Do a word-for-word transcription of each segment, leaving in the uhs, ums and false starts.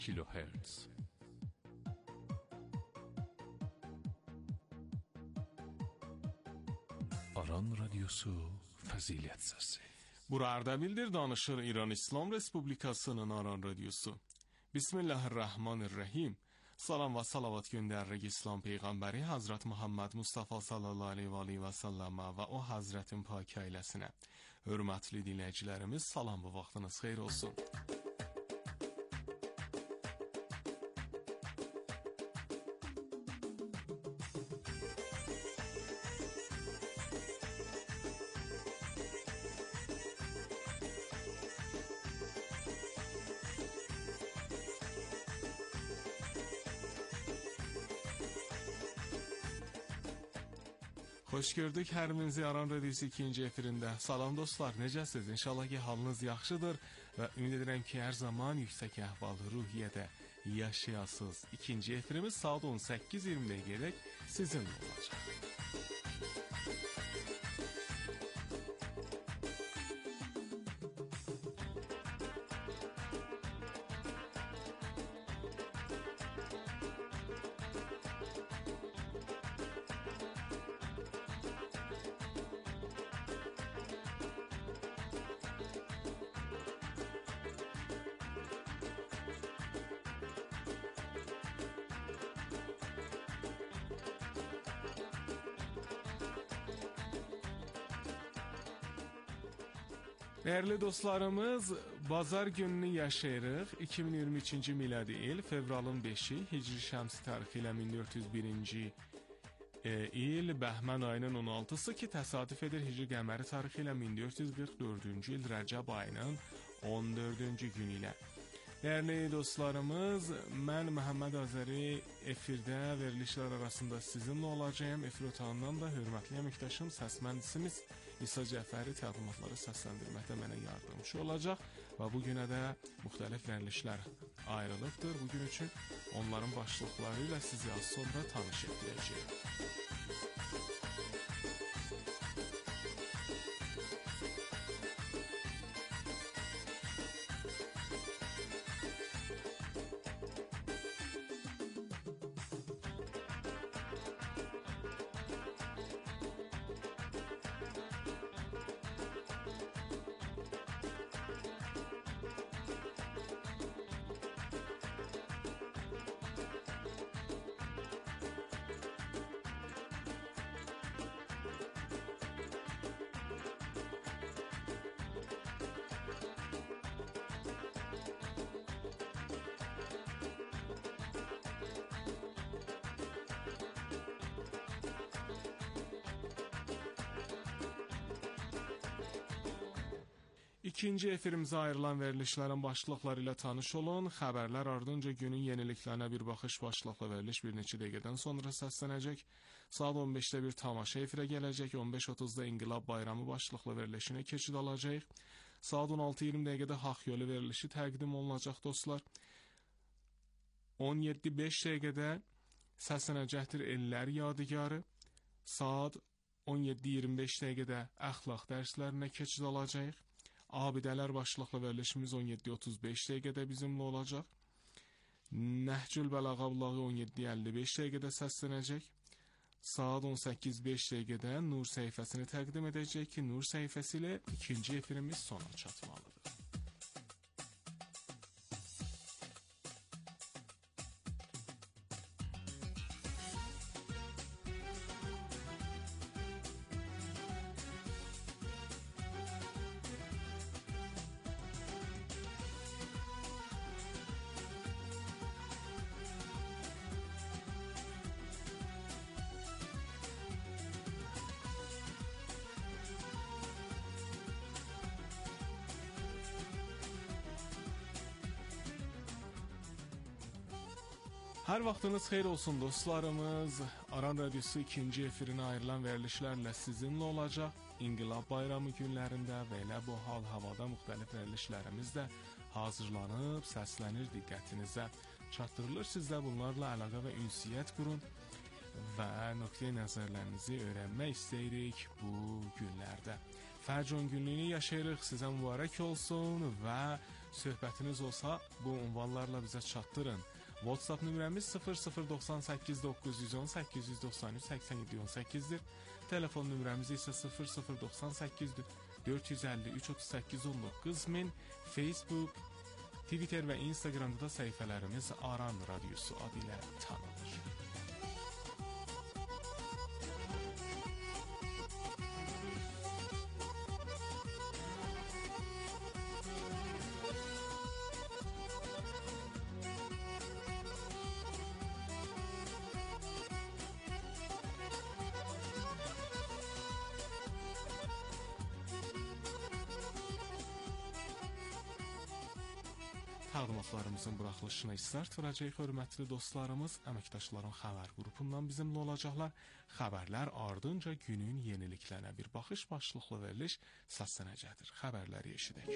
kilohertz. Aran Radyosu Fəzilət Səsi. Bura Ardabildir, danışır İran İslam Respublikasının Aran Radyosu. Bismillahirrahmanirrahim. Salam və salavat göndəririk İslam Peyğəmbəri Hazret Muhammed Mustafa sallallahu aleyhi və səlləmə və o Hazretin pak ailəsinə. Hörmətli dinləyicilərimiz, salam və vaxtınız xeyir olsun. Xoş gördük hər birinizi Aran Radiosu ikinci efirində. Salam dostlar, necəsiniz? İnşallah ki halınız yaxşıdır və ümid edirəm ki hər zaman yüksək əhval ruhiyyədə yaşayasınız. İkinci efirimiz saat on səkkiz iyirmi dəqiqədək sizinlə olacaq. Dəyərli dostlarımız, bazar gününü yaşayırıq. iki min iyirmi üçüncü miladi il fevralın beşi, Hicri Şəmsi tarixi ilə min dörd yüz birinci e, il Bəhmən ayının on altısı ki təsadüf edir Hicri Qəməri tarixi ilə min dörd yüz qırx dördüncü il Rəcəb ayının on dördüncü günü ilə. Dəyərli dostlarımız, mən Məhəmməd Azəri efirdə verilişlər arasında sizinlə olacağım. Efir otağından da hörmətli əməkdaşım, səs mühəndisimiz İsa Cəfəri təlimatları səsləndirməkdə mənə yardımcı olacaq və bu günə də müxtəlif verilişlər ayrılıbdır. Bugün üçün onların başlıqları ilə sizi az sonra tanış etdirəcəyim. İkinci efirimizə ayrılan verilişlərin başlıqları ilə tanış olun. Xəbərlər ardınca günün yeniliklərinə bir baxış başlıqlı veriliş bir neçə dəqiqədən sonra səslənəcək. Saat on beşdə bir tamaşa efirə gələcək. on beş otuzda İnqilab Bayramı başlıqlı verilişinə keçid alacaq. Saat on altı iyirmi dəqiqədə Haqq Yolu verilişi təqdim olunacaq dostlar. on yeddi beş dəqiqədə səslənəcəkdir Ellər Yadigarı. Saat on yeddi iyirmi beş dəqiqədə əxlaq dərslərinə keçid alacaq. Abidələr başlıqlı verilişimiz on yeddi otuz beş dəqiqədə bizimlə olacaq. Nəhcül Bələğavlağı on yeddi əlli beş dəqiqədə səslənəcək. Saat on səkkiz beş dəqiqədə Nur səhifəsini təqdim edəcək ki, Nur səhifəsi ilə ikinci efirimiz sona çatmalıdır. Hər vaxtınız xeyir olsun dostlarımız. Aran Radyosu ikinci efirinə ayrılan verilişlərlə sizinlə olacaq. İnqilab Bayramı günlərində və elə bu hal havada müxtəlif verilişlərimiz də hazırlanıb, səslənir, diqqətinizə çatdırılır. Siz də bunlarla əlaqə və ünsiyyət qurun və nöqteyi nəzərlərinizi öyrənmək istəyirik bu günlərdə. Fərcon günlüyünü yaşayırıq, sizə mübarək olsun və Söhbətiniz olsa, bu ünvanlarla bizə çatdırın. WhatsApp nömrəmiz sıfır sıfır doxsan səkkiz doqquz yüz on səkkiz yüz doxsan üç səksən yeddi on səkkizdir. Telefon nömrəmiz isə sıfır sıfır doxsan səkkiz dörd yüz əlli üç otuz səkkiz on doqquz. Min Facebook, Twitter və Instagramda da səhifələrimiz Aran Radiosu adı ilə tanınır. Təqdimatlarımızın buraxılışına istart verəcək hörmətli dostlarımız, əməkdaşların xəbər qrupundan bizimlə olacaqlar. Xəbərlər ardınca günün yeniliklərinə bir baxış başlıqlı veriliş səslənəcəkdir. Xəbərləri eşidək.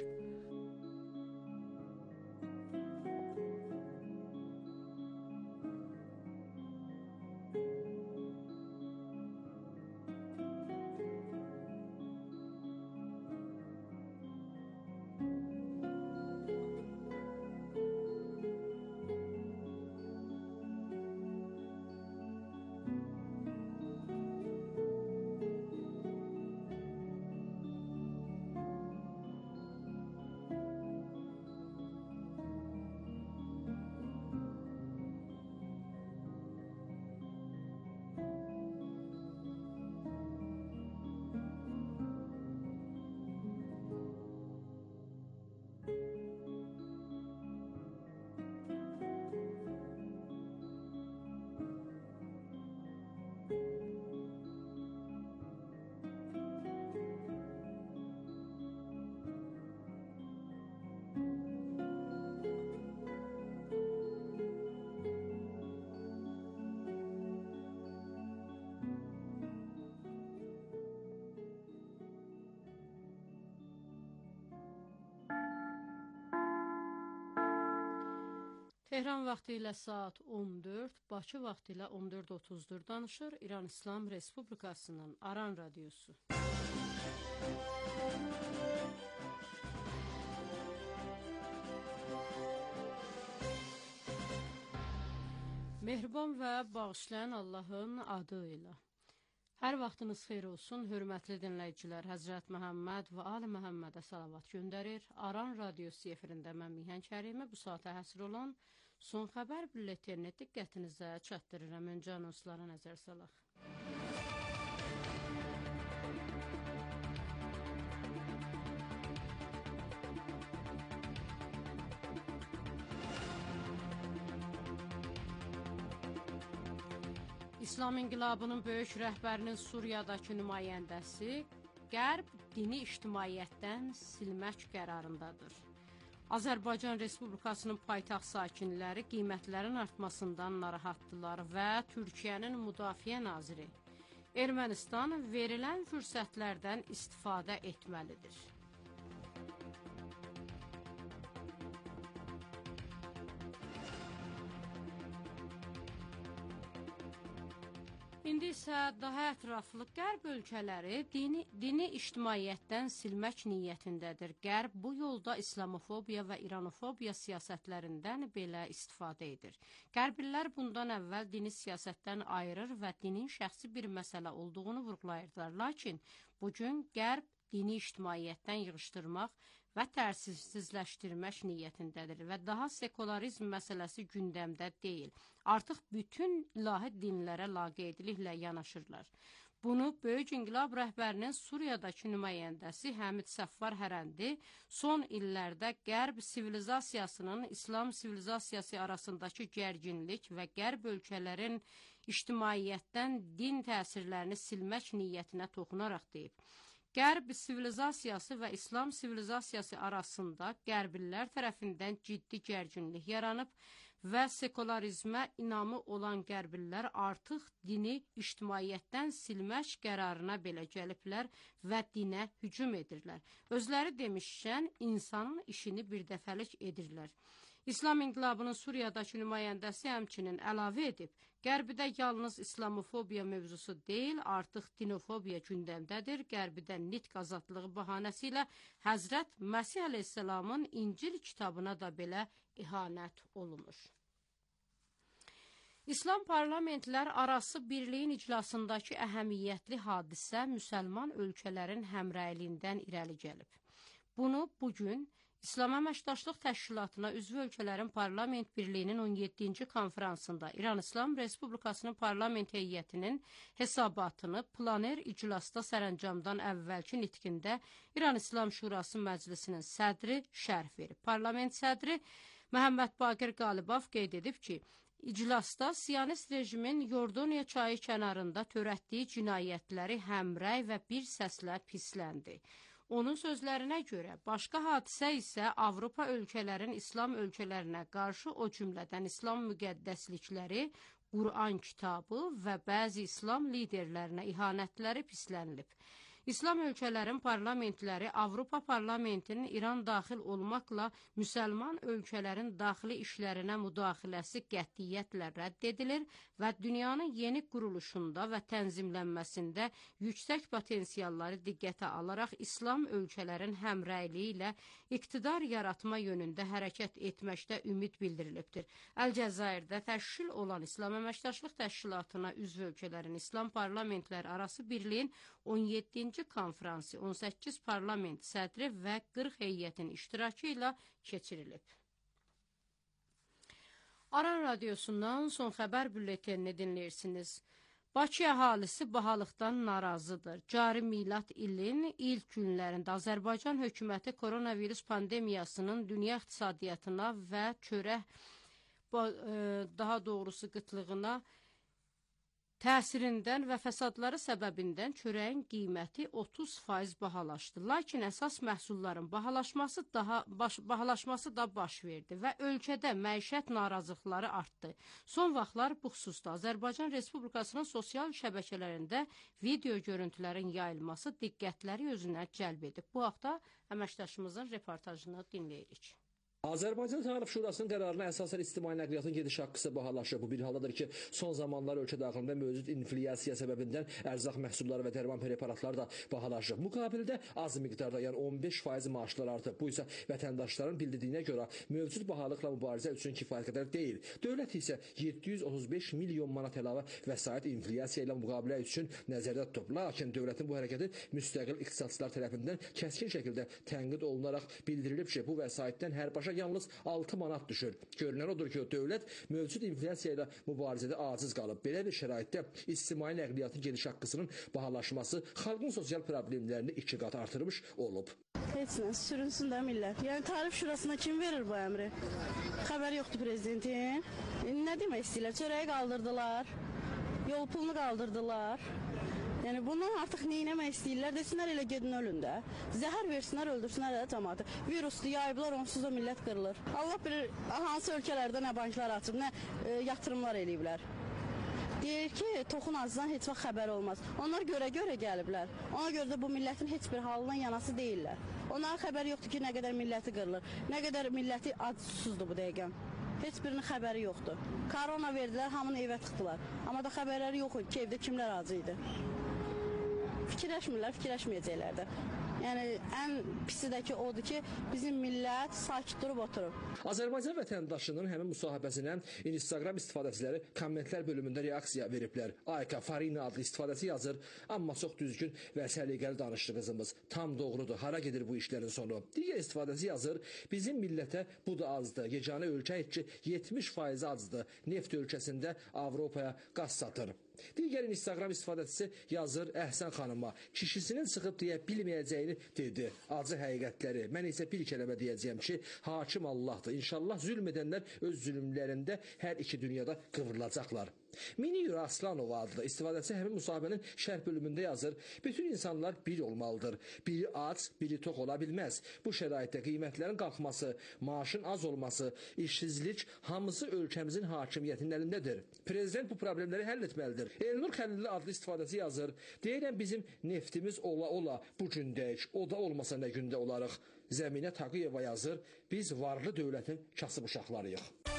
Tehran vaxtı ilə saat on dörd, Bakı vaxtı ilə on dörd otuzdur danışır İran İslam Respublikasının Aran Radiosu. Mehriban və bağışlayan Allahın adı ilə. Hər vaxtınız xeyir olsun, hörmətli dinləyicilər. Həzrət Məhəmməd və Ali Məhəmmədə salavat göndərir. Aran Radiosu efirində mən Mihan Kərimi bu saata həsr olan son xəbər bülletini diqqətinizə çatdırıram. Öncə anonslara nəzər salaq. İslam İnqilabının böyük rəhbərinin Suriyadakı nümayəndəsi Qərb dini ictimaiyyətdən silmək qərarındadır. Azərbaycan Respublikasının paytaxt sakinləri qiymətlərin artmasından narahatdılar və Türkiyənin Müdafiə Naziri Ermənistan verilən fürsətlərdən istifadə etməlidir. İndi isə daha ətraflı Qərb ölkələri dini, dini ictimaiyyətdən silmək niyyətindədir. Qərb bu yolda İslamofobiya və İranofobiya siyasətlərindən belə istifadə edir. Qərblilər bundan əvvəl dini siyasətdən ayırır və dinin şəxsi bir məsələ olduğunu vurğulayırdılar. Lakin bugün Qərb dini ictimaiyyətdən yığışdırmaq və tərsizləşdirmək niyyətindədir və daha sekularizm məsələsi gündəmdə deyil. Artıq bütün ilahi dinlərə laqeydliklə yanaşırlar. Bunu Böyük İnqilab rəhbərinin Suriyadakı nümayəndəsi Həmid Səffar Hərəndi son illərdə Qərb sivilizasiyasının İslam sivilizasiyası arasındakı gərginlik və Qərb ölkələrin ictimaiyyətdən din təsirlərini silmək niyyətinə toxunaraq deyib. Qərb sivilizasiyası və İslam sivilizasiyası arasında Qərblilər tərəfindən ciddi gərginlik yaranıb və sekularizmə inamı olan Qərblilər artıq dini ictimaiyyətdən silmək qərarına belə gəliblər və dinə hücum edirlər. Özləri demişkən, insanın işini birdəfəlik edirlər. İslam İnqilabının Suriyadakı nümayəndəsi həmçinin əlavə edib, Qərbidə yalnız İslamofobiya mövzusu deyil, artıq dinofobiya gündəmdədir. Qərbidə nitq azadlığı bahanəsi ilə Həzrət Məsih əleyhissalamın İncil kitabına da belə ihanət olunur. İslam parlamentlər arası birliyin iclasındakı əhəmiyyətli hadisə müsəlman ölkələrin həmrəyliyindən irəli gəlib. Bunu bugün İslam Əməkdaşlıq Təşkilatına üzv ölkələrin Parlament Birliyinin on yeddinci konferansında İran İslam Respublikasının Parlament Heyətinin hesabatını planer iclasda sərəncamdan əvvəlki nitqində İran İslam Şurası Məclisinin sədri şərh verib. Parlament sədri Məhəmməd Baqir Qalibov qeyd edib ki, İclasda Siyonist rejimin Yordaniya çayı kənarında törətdiyi cinayətləri həmrəy və bir səslə pisləndi. Onun sözlərinə görə, başqa hadisə isə Avropa ölkələrin İslam ölkələrinə qarşı, o cümlədən İslam müqəddəslikləri, Quran kitabı və bəzi İslam liderlərinə ihanətləri pislənilib. İslam ölkələrin parlamentləri Avropa parlamentinin İran daxil olmaqla müsəlman ölkələrin daxili işlərinə müdaxiləsi qətiyyətlə rədd edilir və dünyanın yeni quruluşunda və tənzimlənməsində yüksək potensialları diqqətə alaraq İslam ölkələrin həmrəyliyi ilə iqtidar yaratma yönündə hərəkət etməkdə ümid bildirilibdir. Əlcəzairdə təşkil olan İslam Əməkdaşlıq Təşkilatına üzv ölkələrin İslam parlamentləri arası birliyin on yeddinci konferansı on səkkiz parlament sədri və qırx heyətin iştirakı ilə keçirilib. Aran Radiosundan son xəbər bülletenini dinləyirsiniz. Bakı əhalisi bahalıqdan narazıdır. Cari milad ilin ilk günlərində Azərbaycan hökuməti koronavirus pandemiyasının dünya iqtisadiyyatına və çörək, daha doğrusu qıtlığına təsirindən və fəsadları səbəbindən çörəyin qiyməti otuz faiz bahalaşdı. Lakin əsas məhsulların bahalaşması, daha, baş, bahalaşması da baş verdi və ölkədə məişət narazılıqları artdı. Son vaxtlar bu xüsusda Azərbaycan Respublikasının sosial şəbəkələrində video görüntülərin yayılması diqqətləri özünə cəlb edib. Bu haqda əməkdaşımızın reportajını dinləyirik. Azərbaycan Tarif Şurasının qərarına əsasən ictimai nəqliyyatın gediş haqqısı bahalaşıb. Bu bir haldadır ki, son zamanlar ölkə daxilində mövcud inflyasiya səbəbindən ərzaq məhsulları və dərman preparatları da bahalaşıb. Müqabilində az miqdarda, yəni on beş faiz maaşlar artıb. Bu isə vətəndaşların bildirdiyinə görə mövcud bahalıqla mübarizə üçün kifayət qədər deyil. Dövlət isə yeddi yüz otuz beş milyon manat əlavə vəsait inflyasiya ilə müqabilə üçün nəzərdə tutub. Lakin dövlətin bu hərəkəti müstəqil iqtisadçılar tərəfindən kəskin şəkildə tənqid olunaraq bildirilib ki, bu vəsaitdən hər başa yalnız altı manat düşür. Görünən odur ki, dövlət mövcud inflyasiya ilə mübarizədə aciz qalıb. Belə bir şəraitdə ictimai nəqliyyatın gediş haqqısının bahalaşması xalqın sosial problemlərini iki qat artırmış olub. Heç nə, sürünsün də millət. Yəni Tarif Şurasına kim verir bu əmri? Xəbər yoxdur prezidentin. Nə demək istəyirlər? Çörəyi qaldırdılar, yol pulunu qaldırdılar. Yəni bundan artıq neynəmək istəyirlər? Desinlər elə gedin ölün də. Zəhər versinlər, öldürsünlər də cəmaatı. Viruslu yayıblar, onsuz da millət qırılır. Allah bilir hansı ölkələrdə nə banklar açıb, nə e, yatırımlar eləyiblər. Deyir ki, toxun azdan heç vaxt xəbər olmaz. Onlar görə-görə gəliblər. Ona görə də bu millətin heç bir halından yanası deyirlər. Onların xəbəri yoxdur ki, nə qədər milləti qırılır, nə qədər milləti ac-susuzdur bu dəqiqə. Heç birinin xəbəri yoxdur. Korona verdilər, hamını evə tıxdılar. Amma da xəbərləri yox idi ki, evdə kimlər acı idi. Fikirləşmirlər, fikirləşməyəcəklər də. Yəni, ən pisi də ki, odur ki, bizim millət sakit durub oturub. Azərbaycan vətəndaşının həmin müsahibəsinə Instagram istifadəçiləri kommentlər bölümündə reaksiya veriblər. Ayka Farina adlı istifadəçi yazır, amma çox düzgün və səliqəli danışdı qızımız. Tam doğrudur, hara gedir bu işlərin sonu? Digər istifadəçi yazır, bizim millətə bu da azdır. Yeganə ölkə ki, yetmiş faiz azdır. Neft ölkəsində Avropaya qaz satır. Digər Instagram istifadəçisi yazır Əhsən xanıma, kişisinin çıxıb deyə bilməyəcəyini dedi. Acı həqiqətləri. Mən isə bir kələmə deyəcəyəm ki, hakim Allahdır. İnşallah zülm edənlər öz zülmlərində hər iki dünyada qıvrılacaqlar. Miniyur Aslanova adlı istifadəçi həmin müsahibənin şərh bölümündə yazır, bütün insanlar bir olmalıdır. Biri aç, biri tox ola bilməz. Bu şəraitdə qiymətlərin qalxması, maaşın az olması, işsizlik hamısı ölkəmizin hakimiyyətinin əlindədir. Prezident bu problemləri həll etməlidir. Elnur Xəlilli adlı istifadəçi yazır, deyirəm bizim neftimiz ola-ola bu gündəyik, o da olmasa nə gündə olarıq. Zəminə Taqıyeva yazır, biz varlı dövlətin kasıb uşaqlarıyıq.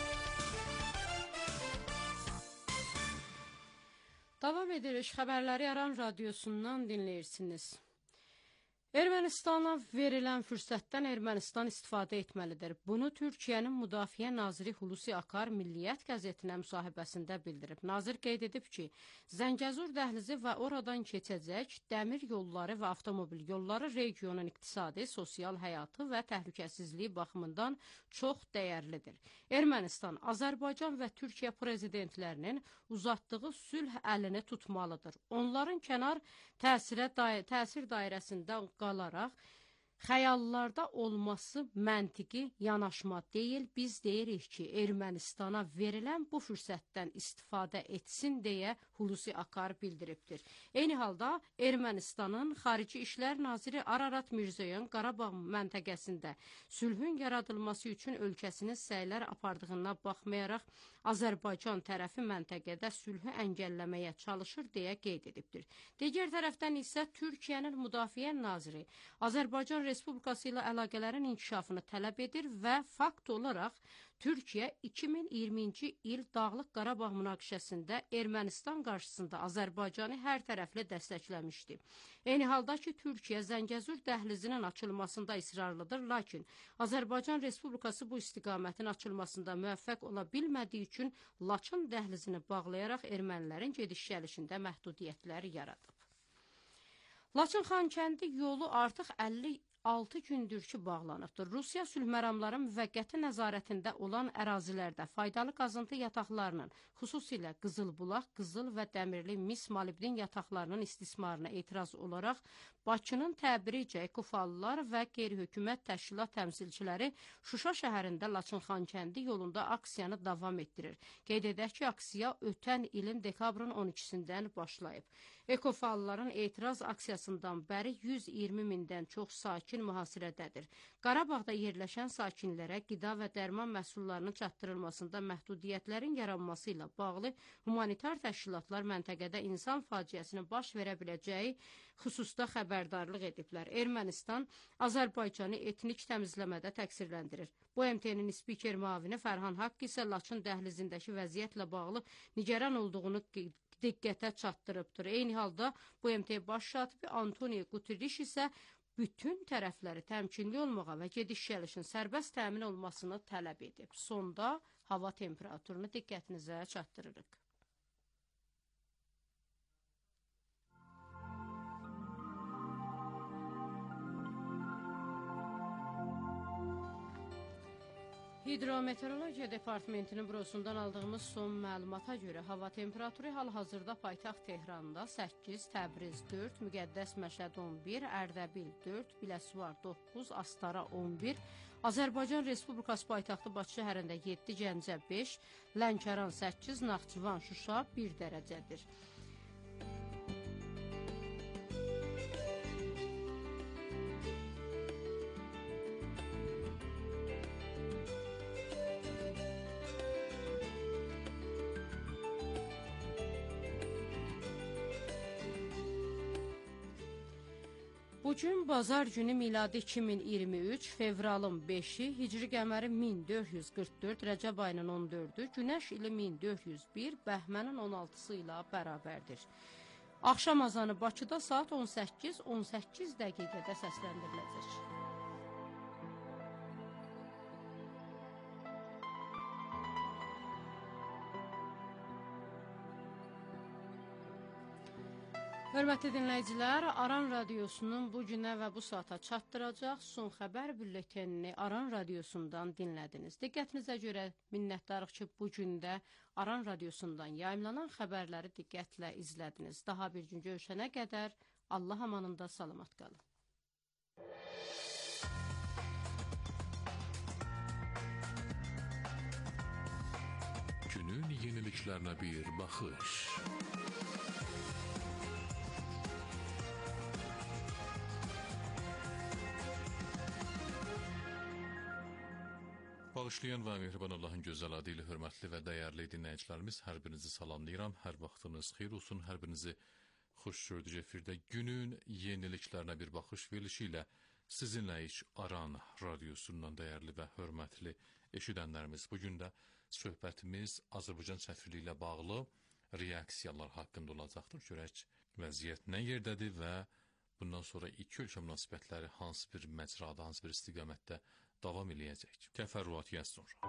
Davam edirik. Xəbərləri Aran radiosundan dinləyirsiniz. Ermənistana verilən fürsətdən Ermənistan istifadə etməlidir. Bunu Türkiyənin Müdafiə Naziri Hulusi Akar Milliyyət qəzetinə müsahibəsində bildirib. Nazir qeyd edib ki, Zəngəzur dəhlizi və oradan keçəcək dəmir yolları və avtomobil yolları regionun iqtisadi, sosial həyatı və təhlükəsizliyi baxımından çox dəyərlidir. Ermənistan, Azərbaycan və Türkiyə prezidentlərinin uzatdığı sülh əlini tutmalıdır. Onların kənar təsirə day təsir dairəsində qalaraq xəyallarda olması məntiqi yanaşma deyil. Biz deyirik ki, Ermənistana verilən bu fürsətdən istifadə etsin deyə Hulusi Akar bildiribdir. Eyni halda Ermənistanın Xarici İşlər Naziri Ararat Mirzoyan Qarabağ məntəqəsində sülhün yaradılması üçün ölkəsinin səylər apardığına baxmayaraq Azərbaycan tərəfi məntəqədə sülhü əngəlləməyə çalışır deyə qeyd edibdir. Digər tərəfdən isə Türkiyənin Müdafiə Naziri Azərbaycan Respublikası ilə əlaqələrin inkişafını tələb edir və fakt olaraq Türkiyə iki min iyirminci il Dağlıq Qarabağ münaqişəsində Ermənistan qarşısında Azərbaycanı hər tərəfli dəstəkləmişdi. Eyni halda ki, Türkiyə Zəngəzur dəhlizinin açılmasında israrlıdır, lakin Azərbaycan Respublikası bu istiqamətin açılmasında müvəffəq ola bilmədiyi üçün Laçın dəhlizini bağlayaraq ermənilərin gediş-gəlişində məhdudiyyətlər yaradıb. Laçın-Xankəndi yolu artıq əlli altı gündür ki, bağlanıbdır. Rusiya sülh məramları müvəqqəti nəzarətində olan ərazilərdə faydalı qazıntı yataqlarının, xüsusilə Qızılbulaq, Qızıl və Dəmirli mis molibdin yataqlarının istismarına etiraz olaraq Bakının Təbriz, Ekufalılar və qeyri-hökumət təşkilat təmsilçiləri Şuşa şəhərində Laçın-Xankəndi yolunda aksiyanı davam etdirir. Qeyd edək ki, aksiya ötən ilin dekabrın on ikisindən başlayıb. Ekofalıların etiraz aksiyasından bəri yüz iyirmi mindən çox sakin mühasirədədir. Qarabağda yerləşən sakinlərə qida və dərman məhsullarının çatdırılmasında məhdudiyyətlərin yaranması ilə bağlı humanitar təşkilatlar məntəqədə insan faciəsinin baş verə biləcəyi xüsusda xəbərdarlıq ediblər. Ermənistan Azərbaycanı etnik təmizləmədə təqsirləndirir. Bu M T N-in spiker müavini Fərhan Haqq isə Laçın dəhlizindəki vəziyyətlə bağlı nigaran olduğunu diqqətə çatdırıbdır. Eyni halda bu M T baş katibi Antoni Quteriş isə bütün tərəfləri təmkinli olmağa və gediş-gəlişin sərbəst təmin olmasını tələb edib. Sonda hava temperaturunu diqqətinizə çatdırırıq. Hidrometeorologiya Departamentinin bürosundan aldığımız son məlumata görə hava temperaturu hal-hazırda paytaxt Tehranda səkkiz, Təbriz dörd, Müqəddəs Məşəd on bir, Ərdəbil dörd, Biləsuvar doqquz, Astara on bir, Azərbaycan Respublikası paytaxtı Bakı şəhərində yeddi, Gəncə beş, Lənkəran səkkiz, Naxçıvan, Şuşa bir dərəcədir. Bugün bazar günü miladi iki min iyirmi üç, fevralın beşi, hicri qəməri min dörd yüz qırx dörd, Rəcəb ayının on dördü, günəş ili min dörd yüz bir, bəhmənin on altısı ilə bərabərdir. Axşam azanı Bakıda saat on səkkiz on səkkiz dəqiqədə səsləndiriləcək. Hörmətli dinləyicilər, Aran Radiosunun bu günə və bu saata çatdıracaq son xəbər bülletenini Aran Radiosundan dinlədiniz. Diqqətinizə görə minnətdarıq ki, bu gündə Aran Radiosundan yayımlanan xəbərləri diqqətlə izlədiniz. Daha bir gün görüşənə qədər Allah amanında salamat qalın. Günün yeniliklerine bir bakış. Bağışlayan və mehriban Allahın gözəl adı ilə hörmətli və dəyərli dinləyicilərimiz, hər birinizi salamlayıram. Hər vaxtınız xeyir olsun, hər birinizi xoş gördük efirdə günün yeniliklərinə bir baxış verilişi ilə Sizinləyik Aran radiosundan dəyərli və hörmətli eşidənlərimiz. Bugün də söhbətimiz Azərbaycan səfirliyi ilə bağlı reaksiyalar haqqında olacaqdır. Görək vəziyyət nə yerdədir və bundan sonra iki ölkə münasibətləri hansı bir məcrada, hansı bir istiqamətdə davam eləyəcək. Təfərrüat yaz sonra.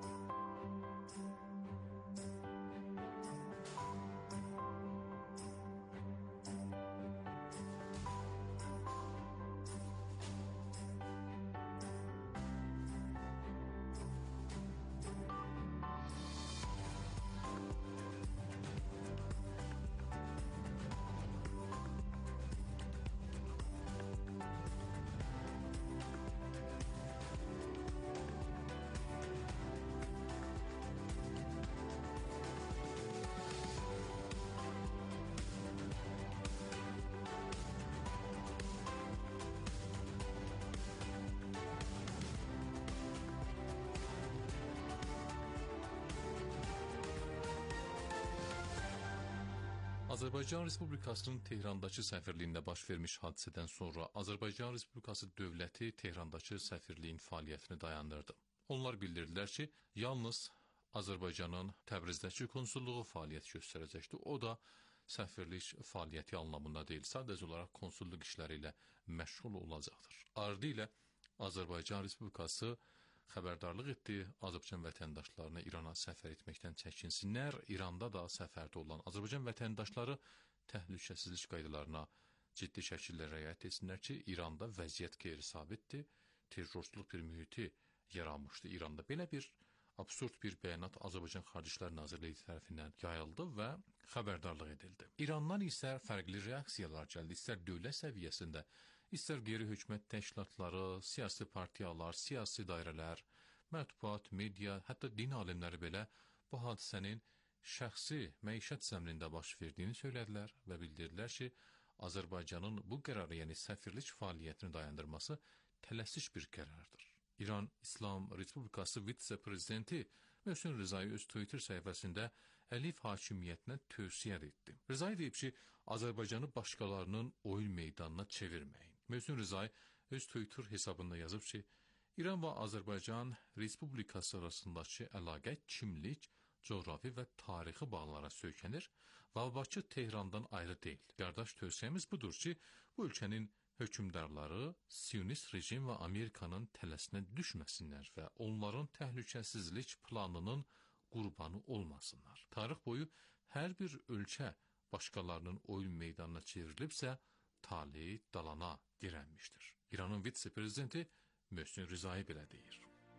Azərbaycan Respublikasının Tehrandakı səfirliyində baş vermiş hadisədən sonra Azərbaycan Respublikası dövləti Tehrandakı səfirliyin fəaliyyətini dayandırdı. Onlar bildirdilər ki, yalnız Azərbaycanın Təbrizdəki konsulluğu fəaliyyət göstərəcəkdir. O da səfirlik fəaliyyəti anlamında deyil, sadəcə olaraq konsulluq işləri ilə məşğul olacaqdır. Ardı ilə Azərbaycan Respublikası xəbərdarlıq etdi, Azərbaycan vətəndaşlarını İrana səfər etməkdən çəkinsinlər. İranda da səfərdə olan Azərbaycan vətəndaşları təhlükəsizlik qaydalarına ciddi şəkildə riayət etsinlər ki, İranda vəziyyət qeyri-sabitdir, terrorçuluq bir mühiti yaranmışdı İranda. Belə bir absurd bir bəyanat Azərbaycan Xarici İşlər Nazirliyi tərəfindən yayıldı və xəbərdarlıq edildi. İrandan isə fərqli reaksiyalar gəldi, istər dövlət səviyyəsində, İstər qeyri-hökumət təşkilatları, siyasi partiyalar, siyasi dairələr, mətbuat, media, hətta din alimləri belə bu hadisənin şəxsi məişət zəminində baş verdiyini söylədilər və bildirdilər ki, Azərbaycanın bu qərarı, yəni səfirlik fəaliyyətini dayandırması tələsik bir qərardır. İran İslam Respublikası vitse-prezidenti Möhsen Rizai öz Twitter səhifəsində Əliyev hakimiyyətinə tövsiyə etdi. Rizai deyib ki, Azərbaycanı başqalarının oyun meydanına çevirməyin. Möhsen Rizai öz Twitter hesabında yazıb ki, İran və Azərbaycan Respublikası arasındakı əlaqə kimlik, coğrafi və tarixi bağlara söykənir və Bakı Tehrandan ayrı deyil. Qardaş tövsiyəmiz budur ki, bu ölkənin hökümdarları Siyonist rejim və Amerikanın tələsinə düşməsinlər və onların təhlükəsizlik planının qurbanı olmasınlar. Tarix boyu hər bir ölkə başqalarının oyun meydanına çevrilibsə, taleyi dalana dirənmişdir. İranın vitse-prezidenti Möhsen Rizai belə deyir.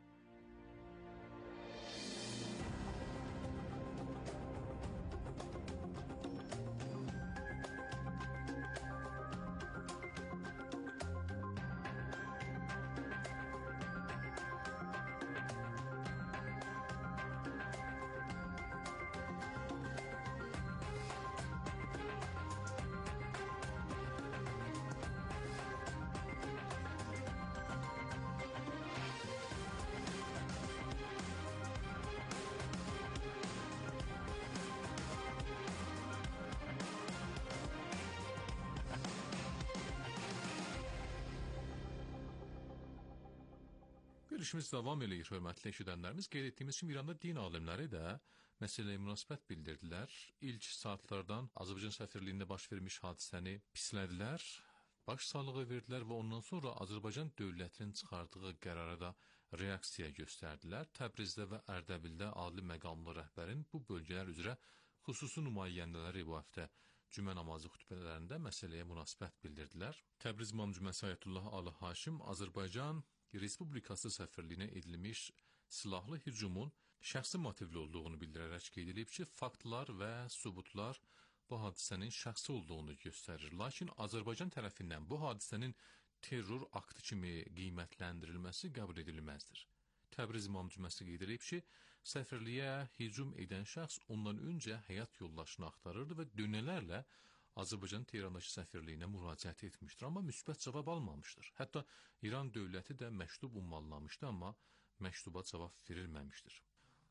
Görüşümüz davam eləyir, hörmətli eşidənlərimiz. Qeyd etdiyimiz kimi İranda din alimləri də məsələyə münasibət bildirdilər. İlk saatlardan Azərbaycan səfirliyində baş vermiş hadisəni pislədilər, baş sağlığı verdilər və ondan sonra Azərbaycan dövlətinin çıxardığı qərara da reaksiya göstərdilər. Təbrizdə və Ərdəbildə ali məqamlı rəhbərin bu bölgələr üzrə xüsusi nümayəndələri bu həftə cümə namazı xütbələrində məsələyə münasibət bildirdilər. Təbriz İmam Cüməsi Ayətullah Ali Haşim Azərbaycan Respublikası səfirliyinə edilmiş silahlı hücumun şəxsi motivli olduğunu bildirərək qeyd edib ki, faktlar və sübutlar bu hadisənin şəxsi olduğunu göstərir. Lakin Azərbaycan tərəfindən bu hadisənin terror aktı kimi qiymətləndirilməsi qəbul edilməzdir. Təbriz İmam Cüməsi qeyd edib ki, səfirliyə hücum edən şəxs ondan öncə həyat yoldaşını axtarırdı və dönələrlə Azərbaycan Tehrandakı səfirliyinə müraciət etmişdir, amma müsbət cavab almamışdır. Hətta İran dövləti də məktub ünvanlamışdı, amma məktuba cavab verilməmişdir.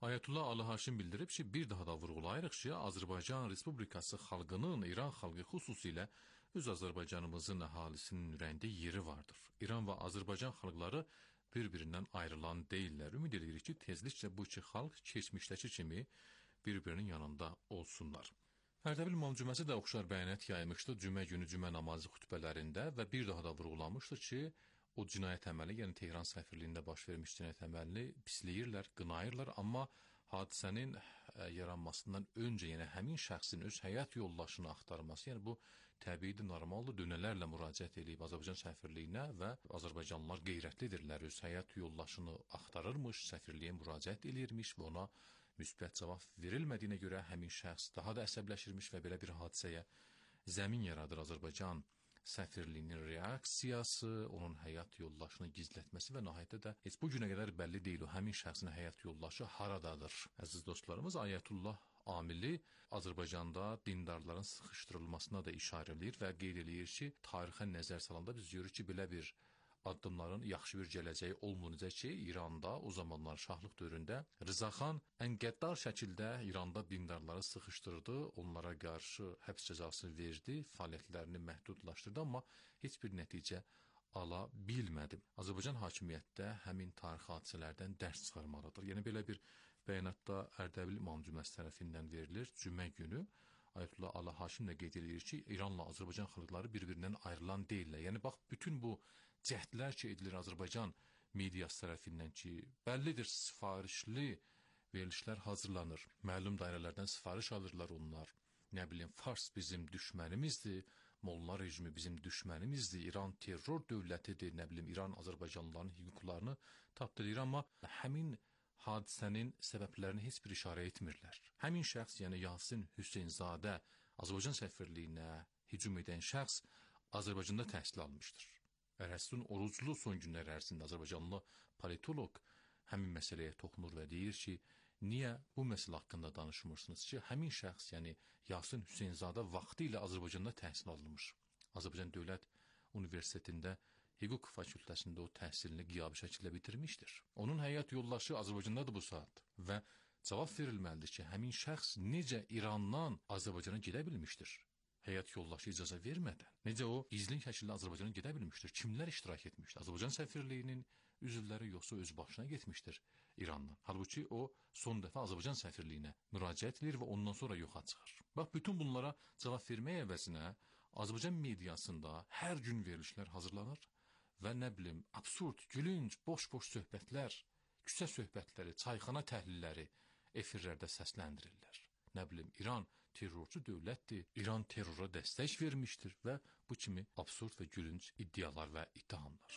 Ayətullah Ali Haşim bildirib ki, bir daha da vurğulayırıq ki, Azərbaycan Respublikası xalqının İran xalqı xüsusilə öz Azərbaycanımızın əhalisinin ürəyində yeri vardır. İran və Azərbaycan xalqları bir-birindən ayrılan deyirlər. Ümid edirik ki, tezliklə bu iki xalq keçmişdəki kimi bir-birinin yanında olsunlar. Ərdəbil İmam Cüməsi də oxşar bəyanat yaymışdı cümə günü cümə namazı xutbələrində və bir daha da vurğulamışdı ki, o cinayət əməli, yəni Tehran səfirliyində baş vermiş cinayət əməlini pisləyirlər, qınayırlar, amma hadisənin yaranmasından öncə, yəni həmin şəxsin öz həyat yoldaşını axtarması, yəni bu təbiidir, normaldır, dönələrlə müraciət edib Azərbaycan səfirliyinə və Azərbaycanlılar qeyrətlidirlər, öz həyat yoldaşını axtarırmış, səfirliyə müraciət edirmiş və ona müsbət cavab verilmədiyinə görə həmin şəxs daha da əsəbləşirmiş və belə bir hadisəyə zəmin yaradır. Azərbaycan səfirliyinin reaksiyası, onun həyat yoldaşını gizlətməsi və nəhayətdə də heç bu günə qədər bəlli deyil o həmin şəxsin həyat yoldaşı haradadır. Əziz dostlarımız, Ayətullah amili Azərbaycanda dindarların sıxışdırılmasına da işarə edir və qeyd edir ki, tarixə nəzər salanda biz görürük ki, belə bir addımların yaxşı bir gələcəyi olmayacaq ki, İranda o zamanlar şahlıq dövründə Rıza xan ən qəddar şəkildə İranda dindarları sıxışdırdı, onlara qarşı həbs cəzası verdi, fəaliyyətlərini məhdudlaşdırdı, amma heç bir nəticə ala bilmədi. Azərbaycan hakimiyyətdə həmin tarixi hadisələrdən dərs çıxarmalıdır. Yəni belə bir bəyanatda Ərdəbil İmam Cüməsi tərəfindən verilir. Cümə günü Ayətullah Ali Haşim də qeyd edir ki, İranla Azərbaycan xalqları bir-birindən ayrılan deyirlər. Yəni bax, bütün bu cəhdlər ki edilir Azərbaycan mediası tərəfindən ki, bəllidir, sifarişli verilişlər hazırlanır. Məlum dairələrdən sifariş alırlar onlar. Nə bilim, Fars bizim düşmənimizdir, Molla rejimi bizim düşmənimizdir, İran terror dövlətidir, nə bilim, İran Azərbaycanlıların hüquqlarını tapdırır, amma həmin hadisənin səbəblərini heç bir işarə etmirlər. Həmin şəxs, yəni Yasin Hüseynzadə Azərbaycan səfirliyinə hücum edən şəxs Azərbaycanda təhsil almışdır. Ərəstun Oruclu son günlər ərzində Azərbaycanlı politoloq həmin məsələyə toxunur və deyir ki, niyə bu məsələ haqqında danışmırsınız ki, həmin şəxs, yəni Yasin Hüseynzadə vaxtı ilə Azərbaycanda təhsil alınmış. Azərbaycan Dövlət Universitetində hüquq fakültəsində o təhsilini qiyabi şəkildə bitirmişdir. Onun həyat yoldaşı Azərbaycandadır bu saat və cavab verilməlidir ki, həmin şəxs necə İrandan Azərbaycana gedə bilmişdir? Həyat yoldaşı icazə vermədən. Necə o gizlin şəkildə Azərbaycana gedə bilmişdir? Kimlər iştirak etmişdir? Azərbaycan səfirliyinin üzvləri yoxsa öz başına getmişdir İrandan. Halbuki o son dəfə Azərbaycan səfirliyinə müraciət edir və ondan sonra yoxa çıxır. Bax, bütün bunlara cavab vermək əvəzinə Azərbaycan mediasında hər gün verilişlər hazırlanır və nə bilim, absurd, gülünc, boş-boş söhbətlər, küçə söhbətləri, çayxana təhlilləri efirlərdə səsləndirirlər. Nə bilim, İran terrorçu dövlətdir, İran terrora dəstək vermişdir və bu kimi absurd və gülünc iddialar və ittihamlar.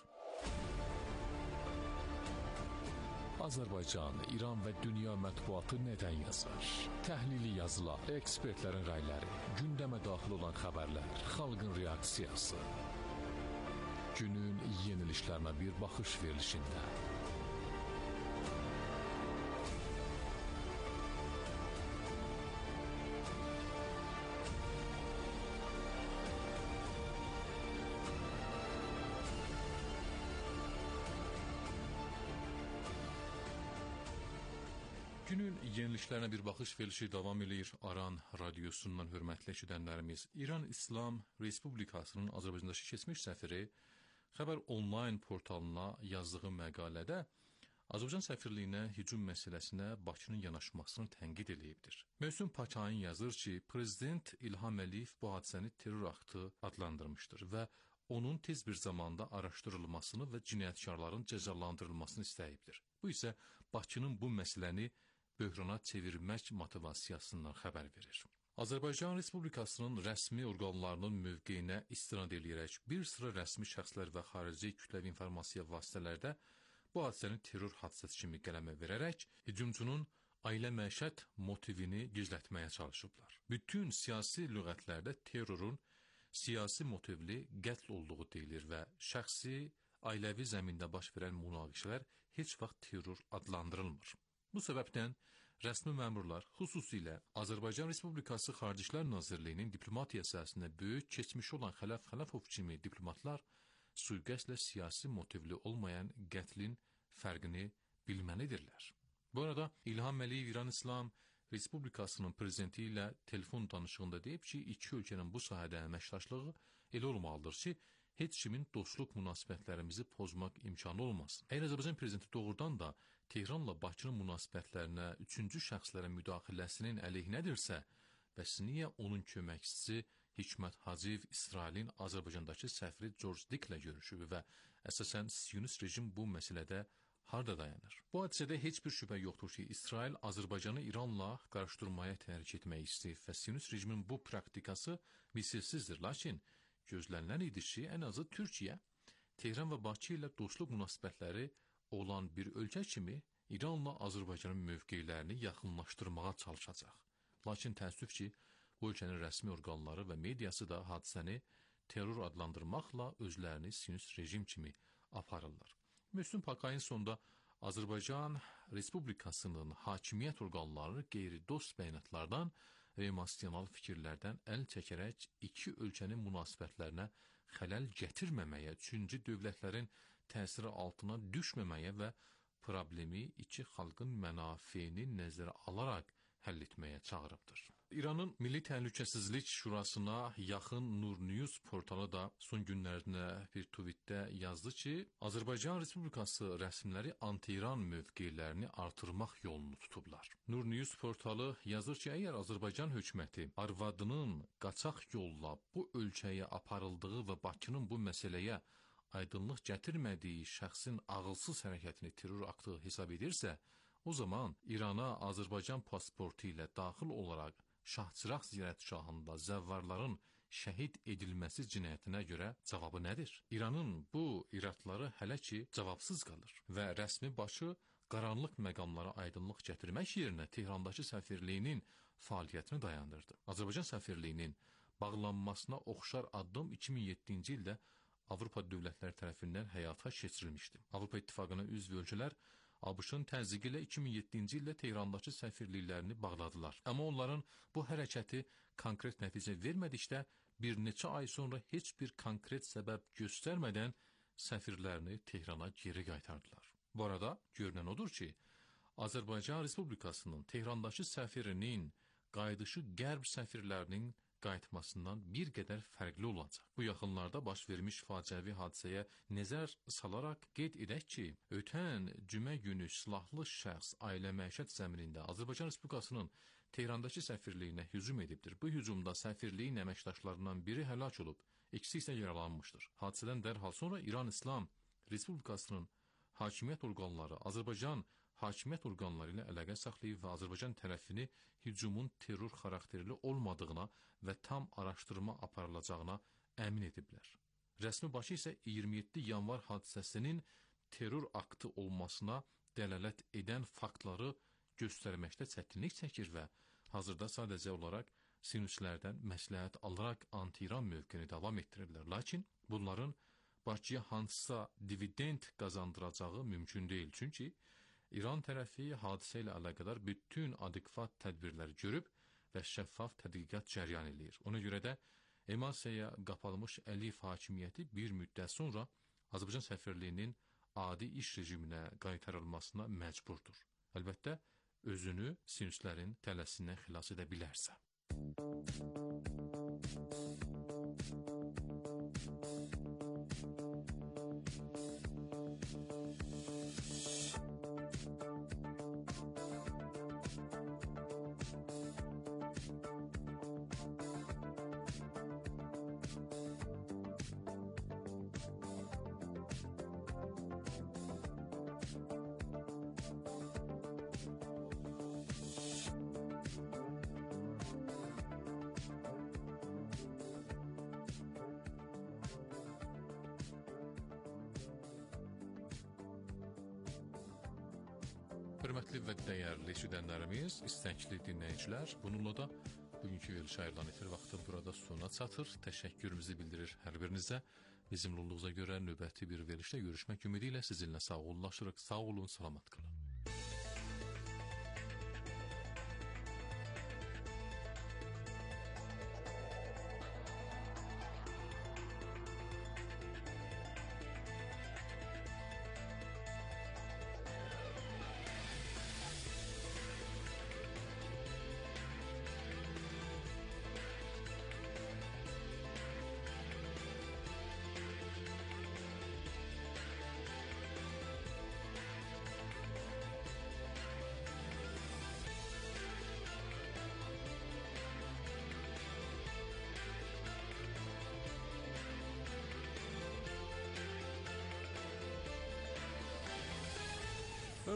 Azərbaycan, İran və dünya mətbuatı nədən yazar? Təhlili yazılar, ekspertlərin rəyləri, gündəmə daxil olan xəbərlər, xalqın reaksiyası. Günün yenilişlərinə bir baxış verilişində. Günün yenilişlərinə bir baxış verilişi davam edir. Aran radiosundan hörmətli eşidənlərimiz, İran İslam Respublikasının Azərbaycandakı keçmiş səfiri Xəbər onlayn portalına yazdığı məqalədə Azərbaycan səfirliyinə hücum məsələsinə Bakının yanaşmasını tənqid edibdir. Mövsüm Paçayın yazır ki, Prezident İlham Əliyev bu hadisəni terror aktı adlandırmışdır və onun tez bir zamanda araşdırılmasını və cinayətkarların cəzalandırılmasını istəyibdir. Bu isə Bakının bu məsələni böhrana çevirmək motivasiyasından xəbər verir. Azərbaycan Respublikasının rəsmi orqanlarının mövqeyinə istinad edərək bir sıra rəsmi şəxslər və xarici kütləvi informasiya vasitələrdə bu hadisəni terror hadisəsi kimi qələmə verərək hücumçunun ailə məişət motivini gizlətməyə çalışıblar. Bütün siyasi lüğətlərdə terrorun siyasi motivli qətl olduğu deyilir və şəxsi, ailəvi zəmində baş verən münaqişələr heç vaxt terror adlandırılmır. Bu səbəbdən rəsmi məmurlar, xüsusilə Azərbaycan Respublikası Xarici İşlər Nazirliyinin diplomatiya sahəsində böyük keçmişi olan Xələf Xələfov kimi diplomatlar sui-qəsdlə siyasi motivli olmayan qətlin fərqini bilməlidirlər. Bu arada İlham Əliyev İran İslam Respublikasının prezidenti ilə telefon danışığında deyib ki, iki ölkənin bu sahədə əməkdaşlığı elə olmalıdır ki, heç kimin dostluq münasibətlərimizi pozmaq imkanı olmasın. Əgər Azərbaycan prezidenti doğrudan da Tehranla Bakının münasibətlərinə üçüncü şəxslərin müdaxiləsinin əleyhinədirsə, bəs niyə onun köməkçisi Hikmət Hacıyev İsrailin Azərbaycandakı səfiri George Dicklə görüşüb və əsasən Siyonist rejim bu məsələdə harda dayanır? Bu hadisədə heç bir şübhə yoxdur ki, İsrail Azərbaycanı İranla qarışdırmaya təhrik etmək istəyir və Siyonist rejimin bu praktikası misilsizdir. Lakin gözlənilən idi ki, ən azı Türkiyə, Tehran və Bakı ilə dostluq münasibətləri olan bir ölkə kimi İranla Azərbaycanın mövqeylərini yaxınlaşdırmağa çalışacaq. Lakin təəssüf ki, bu ölkənin rəsmi orqanları və mediası da hadisəni terror adlandırmaqla özlərini Siyonist rejim kimi aparırlar. Müslüm Pakayın sonunda Azərbaycan Respublikasının hakimiyyət orqanları qeyri-dost bəyanatlardan və emosional fikirlərdən əl çəkərək iki ölkənin münasibətlərinə xələl gətirməməyə, üçüncü dövlətlərin təsiri altına düşməməyə və problemi iki xalqın mənafeyini nəzərə alaraq həll etməyə çağırıbdır. İranın Milli Təhlükəsizlik Şurasına yaxın Nur News portalı da son günlərdə bir tweetdə yazdı ki, Azərbaycan Respublikası rəsmiləri anti-İran mövqeylərini artırmaq yolunu tutublar. Nur News portalı yazır ki, əgər Azərbaycan hökuməti arvadının qaçaq yolla bu ölkəyə aparıldığı və Bakının bu məsələyə aydınlıq gətirmədiyi şəxsin ağılsız hərəkətini terror aktı hesab edirsə, o zaman İrana Azərbaycan pasportu ilə daxil olaraq Şahçıraq ziyarətgahında zəvvarların şəhid edilməsi cinayətinə görə cavabı nədir? İranın bu iradları hələ ki cavabsız qalır və rəsmi başı qaranlıq məqamlara aydınlıq gətirmək yerinə Tehrandakı səfirliyinin fəaliyyətini dayandırdı. Azərbaycan səfirliyinin bağlanmasına oxşar addım iki min yeddinci ildə Avropa dövlətləri tərəfindən həyata keçirilmişdi. Avropa İttifaqına üzv ölkələr ABŞ-ın təzyiqi ilə iki min yeddinci ildə Tehrandakı səfirliklərini bağladılar. Amma onların bu hərəkəti konkret nəticə vermədikdə bir neçə ay sonra heç bir konkret səbəb göstərmədən səfirlərini Tehrana geri qaytardılar. Bu arada görünən odur ki, Azərbaycan Respublikasının Tehrandakı səfirinin qayıdışı qərb səfirlərinin qayıtmasından bir qədər fərqli olacaq. Bu yaxınlarda baş vermiş faciəvi hadisəyə nəzər salaraq qeyd edək ki, ötən cümə günü silahlı şəxs ailə məişət zəminində Azərbaycan Respublikasının Tehrandakı səfirliyinə hücum edibdir. Bu hücumda səfirliyin əməkdaşlarından biri həlak olub, ikisi isə yaralanmışdır. Hadisədən dərhal sonra İran İslam Respublikasının hakimiyyət orqanları Azərbaycan hakimiyyət orqanları ilə əlaqə saxlayıb və Azərbaycan tərəfini hücumun terror xarakterli olmadığına və tam araşdırma aparılacağına əmin ediblər. Rəsmi başı isə iyirmi yeddi yanvar hadisəsinin terror aktı olmasına dəlalət edən faktları göstərməkdə çətinlik çəkir və hazırda sadəcə olaraq sinüslərdən məsləhət alaraq anti-İran mövqeyini davam etdirirlər. Lakin bunların Bakıya hansısa dividend qazandıracağı mümkün deyil. Çünki İran tərəfi hadisə ilə əlaqədar bütün adekvat tədbirləri görüb və şəffaf tədqiqat cəryan edir. Ona görə də emasiyaya qapalmış Əliyev hakimiyyəti bir müddət sonra Azərbaycan səfirliyinin adi iş rejiminə qaytarılmasına məcburdur. Əlbəttə, özünü sinüslərin tələsindən xilas edə bilərsə. Hörmətli və dəyərli eşidənlərimiz, istəkli dinləyicilər, bununla da bugünkü verilişə ayrılan efir vaxtı burada sona çatır. Təşəkkürümüzü bildirir hər birinizə. Bizim olduğunuza görə növbəti bir verilişdə görüşmək ümidi ilə sizinlə sağollaşırıq. Sağ olun, salamat qalın.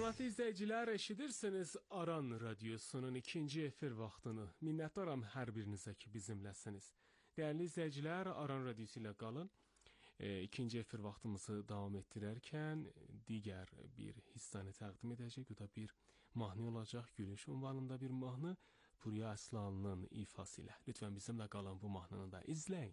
Hörmətli izləyicilər, eşidirsiniz Aran Radiosunun ikinci efir vaxtını. Minnətdaram hər birinizə ki, bizimləsiniz. Dəyərli izləyicilər, Aran Radiosu ilə qalın. E, ikinci efir vaxtımızı davam etdirərkən digər bir hissəni təqdim edəcək. Bu da bir mahnı olacaq. Gülüş ünvanında bir mahnı Puriya Əslanlının ifası ilə. Lütfən bizimlə qalın, bu mahnını da izləyin.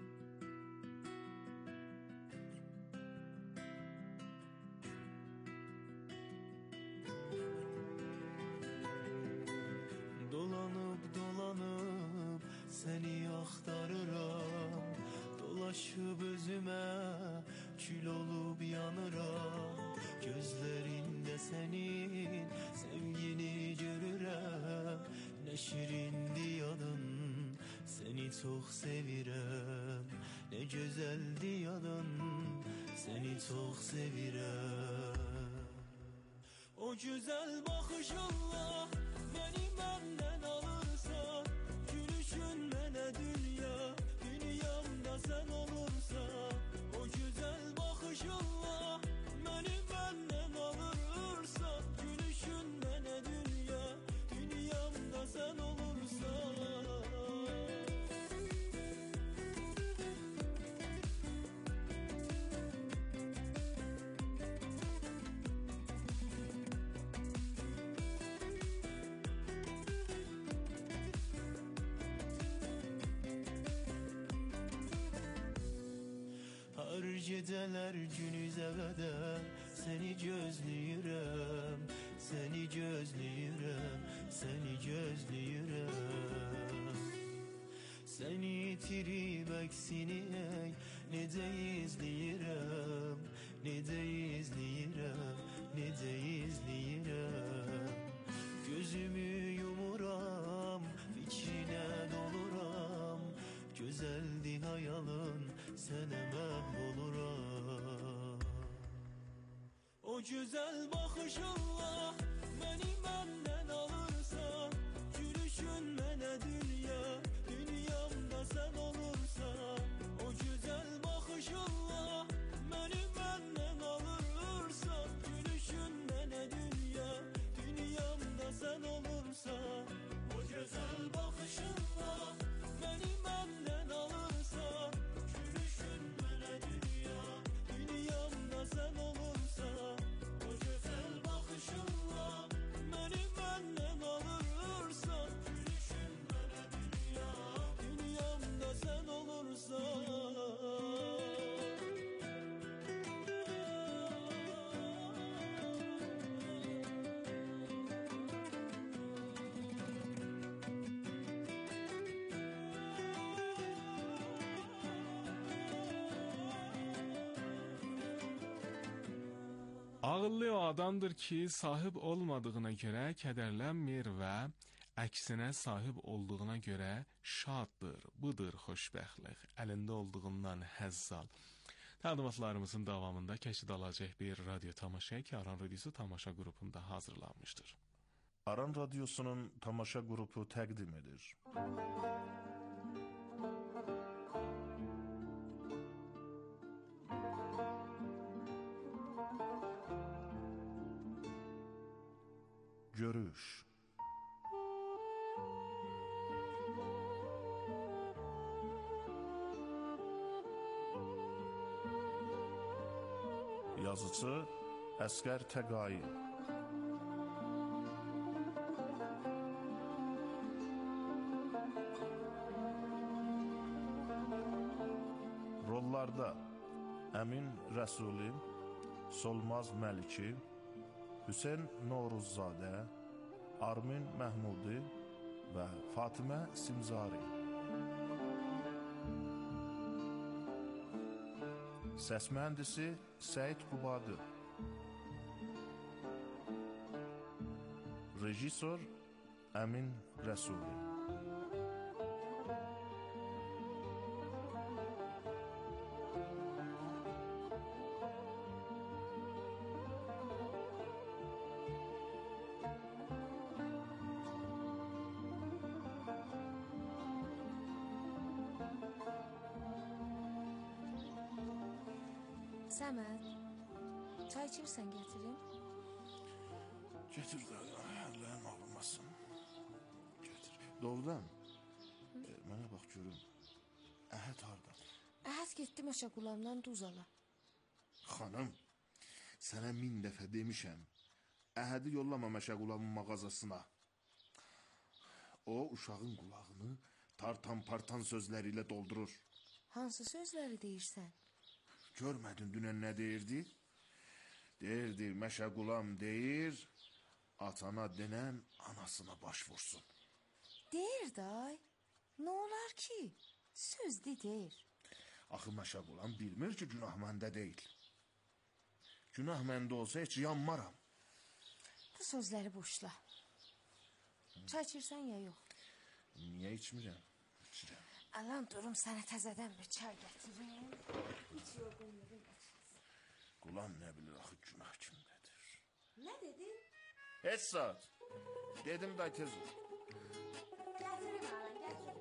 Dolanıp dolanıp seni axtarıram, dolaşıp özüme kül olup yanıram. Gözlerinde senin sevgini görürəm, ne şirindi yadın, seni çok sevirəm. Ne güzeldi yadın, seni çok sevirəm. O güzel bakışınla beni benden alırsan, gülüşün mənə dünya, dünyamda sen olursan. O güzel bakışınla beni benden alırsan, gülüşün mənə dünya, dünyamda sen olursan. Her geceler günüze kadar seni gözlüyürəm, seni gözlüyürəm, seni gözlüyürəm. Seni itirib əksini ey, necə izləyirəm, necə izləyirəm, necə izləyirəm. Gözümü yumuram, fikrinə doluram, güzeldi hayalın, sənə məhv oluram. O güzel bakışınla beni benden alırsan, gülüşün mənə dünya, dünyamda sen olursan. O güzel bakışınla beni benden alırsan, gülüşün mənə dünya, dünyamda sen olursan. O güzel bakışınla beni benden alırsan, gülüşün mənə dünya, dünyamda sen olursan. O güzel bakışınla beni benden alırsan, gülüşün mənə dünya, dünyamda sen olursan. Ağıllı o adamdır ki, sahib olmadığına görə kədərlənmir və əksinə sahib olduğuna görə şaddır. Budur xoşbəxtlik. Əlində olduğundan həzz al. Təqdimatlarımızın davamında kəşid alacaq bir radyo tamaşaya ki, Aran Radiosu tamaşa qrupunda hazırlanmışdır. Aran Radiosunun tamaşa qrupu təqdim edir. Görüş. Yazıcı Əskər Təqayi. Rollarda Əmin Rəsuli, Solmaz Məliki, Hüseyn Noruzzadə, Armin Məhmudi və Fatimə Simzari. Səs mühəndisi Səid Qubadı. Rejissor Əmin Rəsuli. Səməd, çay içirsən gətirim? Getir də, əllərin ağrımasın. Getir. Doğrudan, e, mənə bax görüm, Əhəd harda? Əhəd getdi Məşə Qulamdan duz ala. Xanım, sənə min dəfə demişəm, Əhədi yollama Məşə Qulamın mağazasına. O, uşağın qulağını tartan-partan sözləri ilə doldurur. Hansı sözləri deyirsən? Görmədin dünən nə deyirdi? Deyirdi, Məşə Qulam deyir, atana denən anasına baş vursun. Deyir day, nə olar ki? Söz de deyir. Axı Məşə Qulam bilmir ki, günah məndə deyil. Günah məndə olsa heç yanmaram. Bu sözləri boşla. Çay içirsən ya yox? Niyə içmirəm? İçirəm. Alan durum sənə təzədən bir çay gətirim. Hiç yorğunluğun qaçmasın. Qulam nə bilir axı günah kimdədir? Nə dedin? Heç saat. Dedim da tez ol. Gətirim alan, gətirim.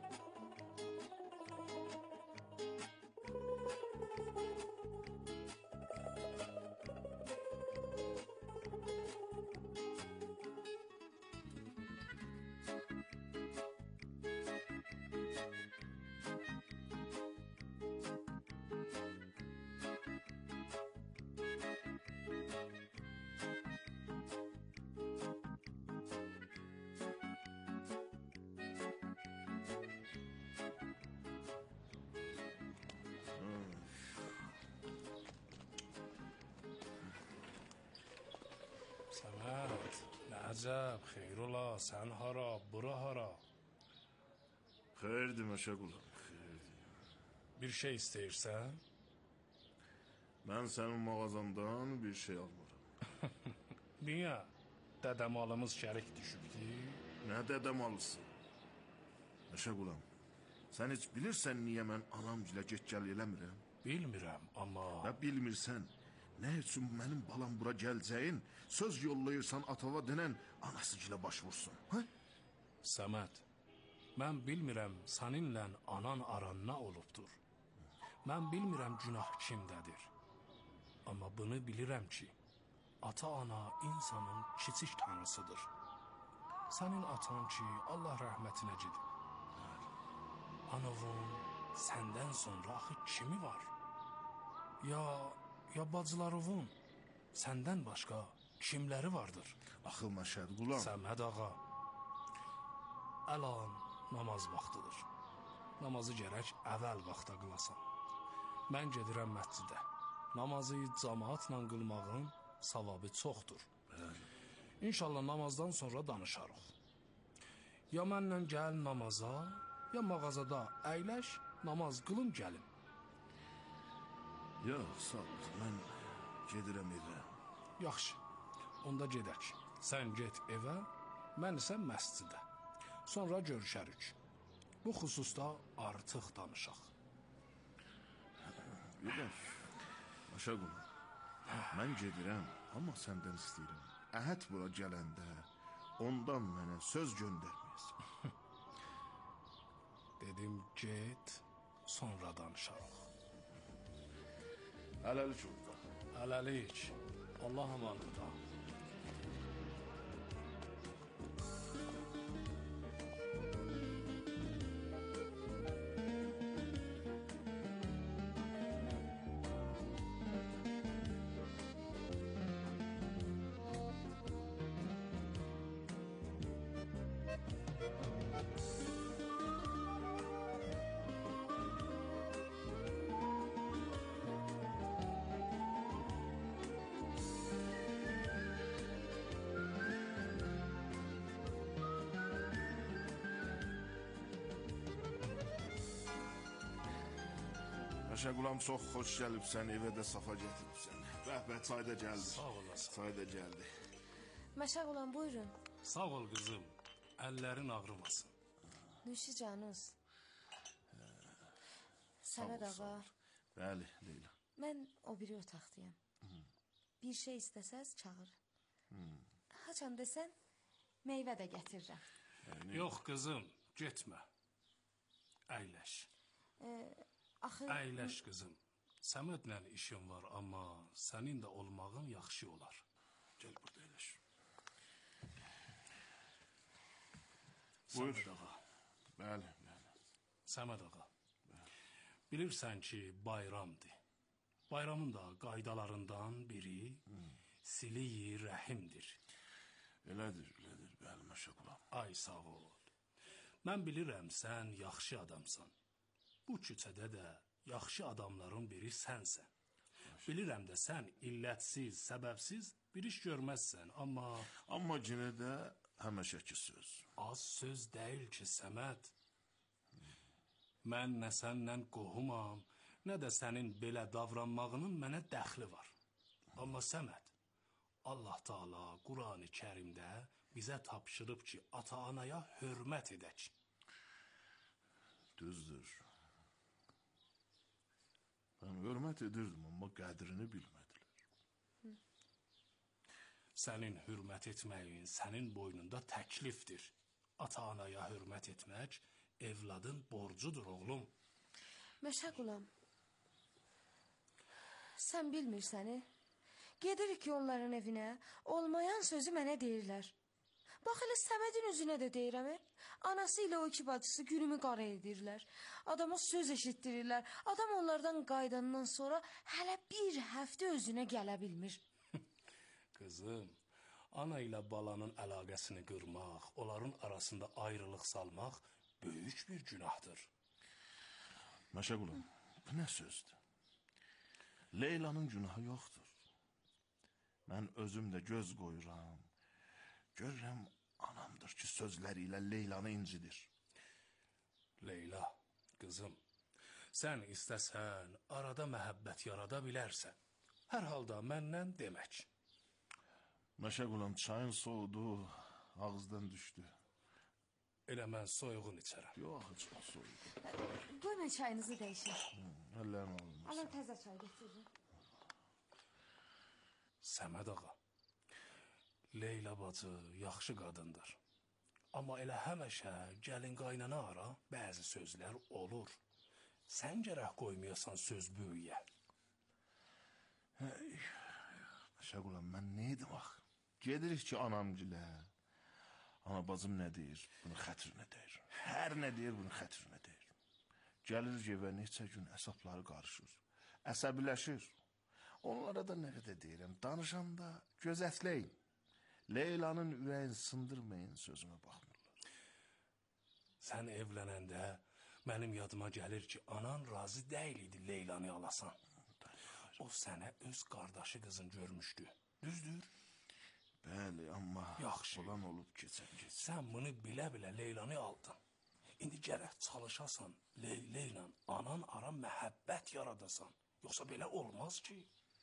Səməd, nə əcəb, xeyr ola, sən hara, bura hara? Xeyirdir Məşə Qulam, xeyirdir. Bir şey istəyirsən? Mən sənin mağazandan bir şey almıram. Niyə? Dədəmalımız şərik düşübdü? Nə dədəmalısı? Məşə Qulam, sən heç bilirsən niyə mən anamgilə get-gəl eləmirəm? Bilmirəm, amma... Və bilmirsən, nə üçün mənim balam bura gələcəyin, söz yollayırsan atava denən anasıgilə baş vursun, hə? Səməd, mən bilmirəm səninlə anan aran nə olubdur. Mən bilmirəm günah kimdədir. Amma bunu bilirəm ki, ata-ana insanın kiçik tanrısıdır. Sənin atan ki, Allah rəhmətinə gedib. Anovun səndən sonra axı kimi var? Ya... Ya bacılarıvın səndən başqa kimləri vardır? Axı Məşəd Qulam. Səməd ağa, əlan namaz vaxtıdır. Namazı gərək əvvəl vaxta qılasan. Mən gedirəm məscidə. Namazı cəmaatla qılmağın savabı çoxdur. İnşallah namazdan sonra danışarıq. Ya mənlə gəl namaza, ya mağazada əyləş, namaz qılım gəlim. Yox, sağ ol, mən gedirəm evə. Yaxşı, onda gedək. Sən get evə, mən isə məscidə. Sonra görüşərik. Bu xüsusda artıq danışaq. Bir də, Məşə Qulam, mən gedirəm, amma səndən istəyirəm. Əhəd bura gələndə, ondan mənə söz göndərməyəsən. Dedim, get, sonra danışarıq. Hələlik orada. Hələlik. Allah amanında. Məşə Qulam, çox xoş gəlibsən, evə də safa gətiribsən. Bəh-bəh, çay da gəldi. Sağ olasın. Çay da gəldi. Məşə Qulam, buyurun. Sağ ol qızım. Əllərin ağrımasın. Nüşü canınız. Səməd ağa, Bəli, Leyla. mən o biri otaqdayım. Bir şey istəsəz çağır. Haçan desən, meyvə də gətirirəm. Yox qızım, getmə. Əyləş. Axı... Əyləş qızım. Səmədlə işim var, amma sənin də olmağın yaxşı olar. Gəl burada əyləş. Buyur. Səməd ağa. Bəli, bəli. Səməd ağa. Bilirsən ki, bayramdır. Bayramın da qaydalarından biri sili-i rəhimdir. Elədir, elədir, bəli, məşəqulam. Ay sağ ol. Mən bilirəm sən yaxşı adamsan. Bu küçədə də yaxşı adamların biri sənsən. Bilirəm də sən illətsiz, səbəbsiz bir iş görməzsən, amma... Amma yenə də həməşəki söz. Az söz deyil ki, Səməd. Mən nə səndən qohumam, nə də sənin belə davranmağının mənə dəxli var. Amma Səməd, Allah Taala Qurani Kərimdə bizə tapşırıb ki, ata-anaya hörmət edək. Düzdür. Mən hörmət edirdim, amma qədrini bilmədilər. Sənin hörmət etməyin sənin boynunda təklifdir. Ata-anaya hörmət etmək evladın borcudur, oğlum. Məşəqulam, sən bilmirsəni? Gedirik ki, onların evinə, olmayan sözü mənə deyirlər. Bax, elə Səmədin üzünə də deyirəm, e? Anası ilə o iki bacısı günümü qara edirlər. Adama söz eşitdirirlər. Adam onlardan qaydandan sonra hələ bir həftə özünə gələ bilmir. Qızım, ana ilə balanın əlaqəsini qırmaq, onların arasında ayrılıq salmaq böyük bir günahdır. Məşəqulam, bu nə sözdür? Leylanın günahı yoxdur. Mən özüm də göz qoyuram. Görürəm, anamdır ki, sözləri ilə Leylanı incidir. Leyla, qızım, sən istəsən, arada məhəbbət yarada bilərsən. Hər halda məndən demək. Məşəqulam, çayın soğudu, ağızdan düşdü. Elə mən soyuğun içərəm. Yox, çox soğudu. Qoy mən çayınızı dəyişim. Əllərim olmaz. Alın təzə çay getirin. Səməd ağa, Leyla bacı yaxşı qadındır. Amma elə həməşə gəlin qaynana ara bəzi sözlər olur. Sən gərək qoymayasan söz böyüyə. Hey, Məşəqulam, mən nə edim axı? Gedirik ki, anamgilə. Ana bacım nə deyir, bunu xətrinə deyir. Hər nə deyir, bunu xətrinə deyir. Gəlirik evə neçə gün əsabları qarışır. Əsəbiləşir. Onlara da nə qədər deyirəm, danışanda gözətləyin. Leylanın ürəyini sındırmayın, sözümə baxmırlar. Sən evlənəndə mənim yadıma gəlir ki, anan razı deyil idi Leylanı alasan. O sənə öz qardaşı qızın görmüşdü, düzdür? Bəli, amma yaxşı. Olan olub keçən keçən. Sən bunu bilə-bilə Leylanı aldın. İndi gərək çalışasan, Leyla ilə anan ara məhəbbət yaradasan. Yoxsa belə olmaz ki.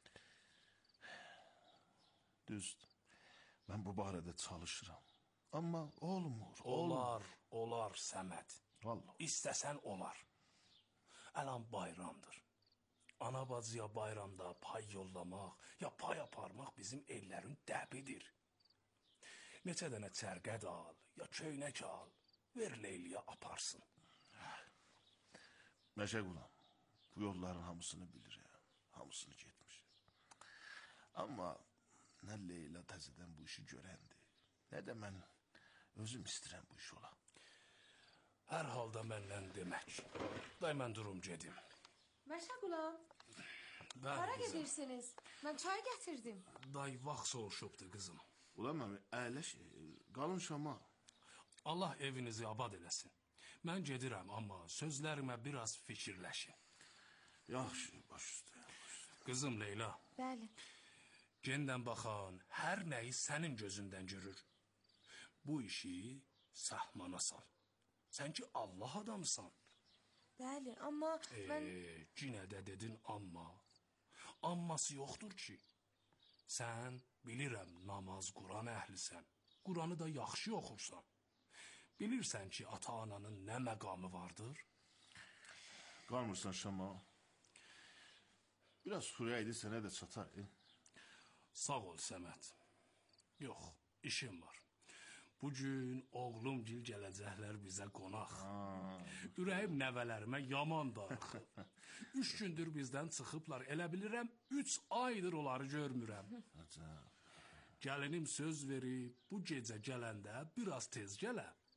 Düzdür. Mən bu barədə çalışıram. Amma olmur. Olar, olar Səməd. Vallahi. İstəsən olar. Ələn bayramdır. Ana bacıya bayramda pay yollamaq, ya pay aparmaq bizim ellərin dəbidir. Neçə dənə çərqəd al, ya köynək al, ver Leyliyə aparsın. Məşəqulam, bu yolların hamısını bilirəm, hamısını getmişim. Amma nə Leyla təzədən bu işi görəndir, nə də mən özüm istəyirəm bu iş ola. Hər halda məndən demək. Day mən durum gedim. Məşəqulam, hara gedirsiniz? Mən çay gətirdim. Day vaxt soğuşubdu qızım. Ulan mən əyləş, qalın Şama. Allah evinizi abad eləsin. Mən gedirəm, amma sözlərimə biraz fikirləşin. Yaxşı, baş üstə. Qızım Leyla. Bəli. Gendən baxan hər nəyi sənin gözündən görür. Bu işi sahmana sal. Sən ki Allah adamısan. Bəli, amma mən... Eee, cinə də dedin amma. Amması yoxdur ki. Sən bilirəm namaz Quran əhlisən. Quranı da yaxşı oxursan. Bilirsən ki ata-ananın nə məqamı vardır? Qalmırsan Şama. Biraz sürəydi sənə də çatar. E? Sağ ol Səməd. Yox, işim var. Bugün oğlum gil gələcəklər bizə qonaq. Ürəyim nəvələrimə yaman darıxıb. Üç gündür bizdən çıxıblar. Elə bilirəm, üç aydır onları görmürəm. Gəlinim söz verib, bu gecə gələndə biraz tez gələ.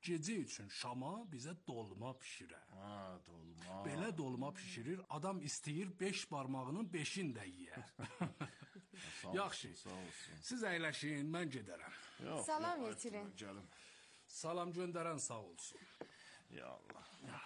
gecə üçün şama bizə dolma bişirər. Ha, dolma. Belə dolma bişirir, adam istəyir beş barmağının beşini də yeyər. Yaxşı, Sağ olsun. siz əyləşin, mən gedərəm. Yox, Salam yox, yetirin. Gəlim. Salam göndərən sağ olsun. Ya Allah.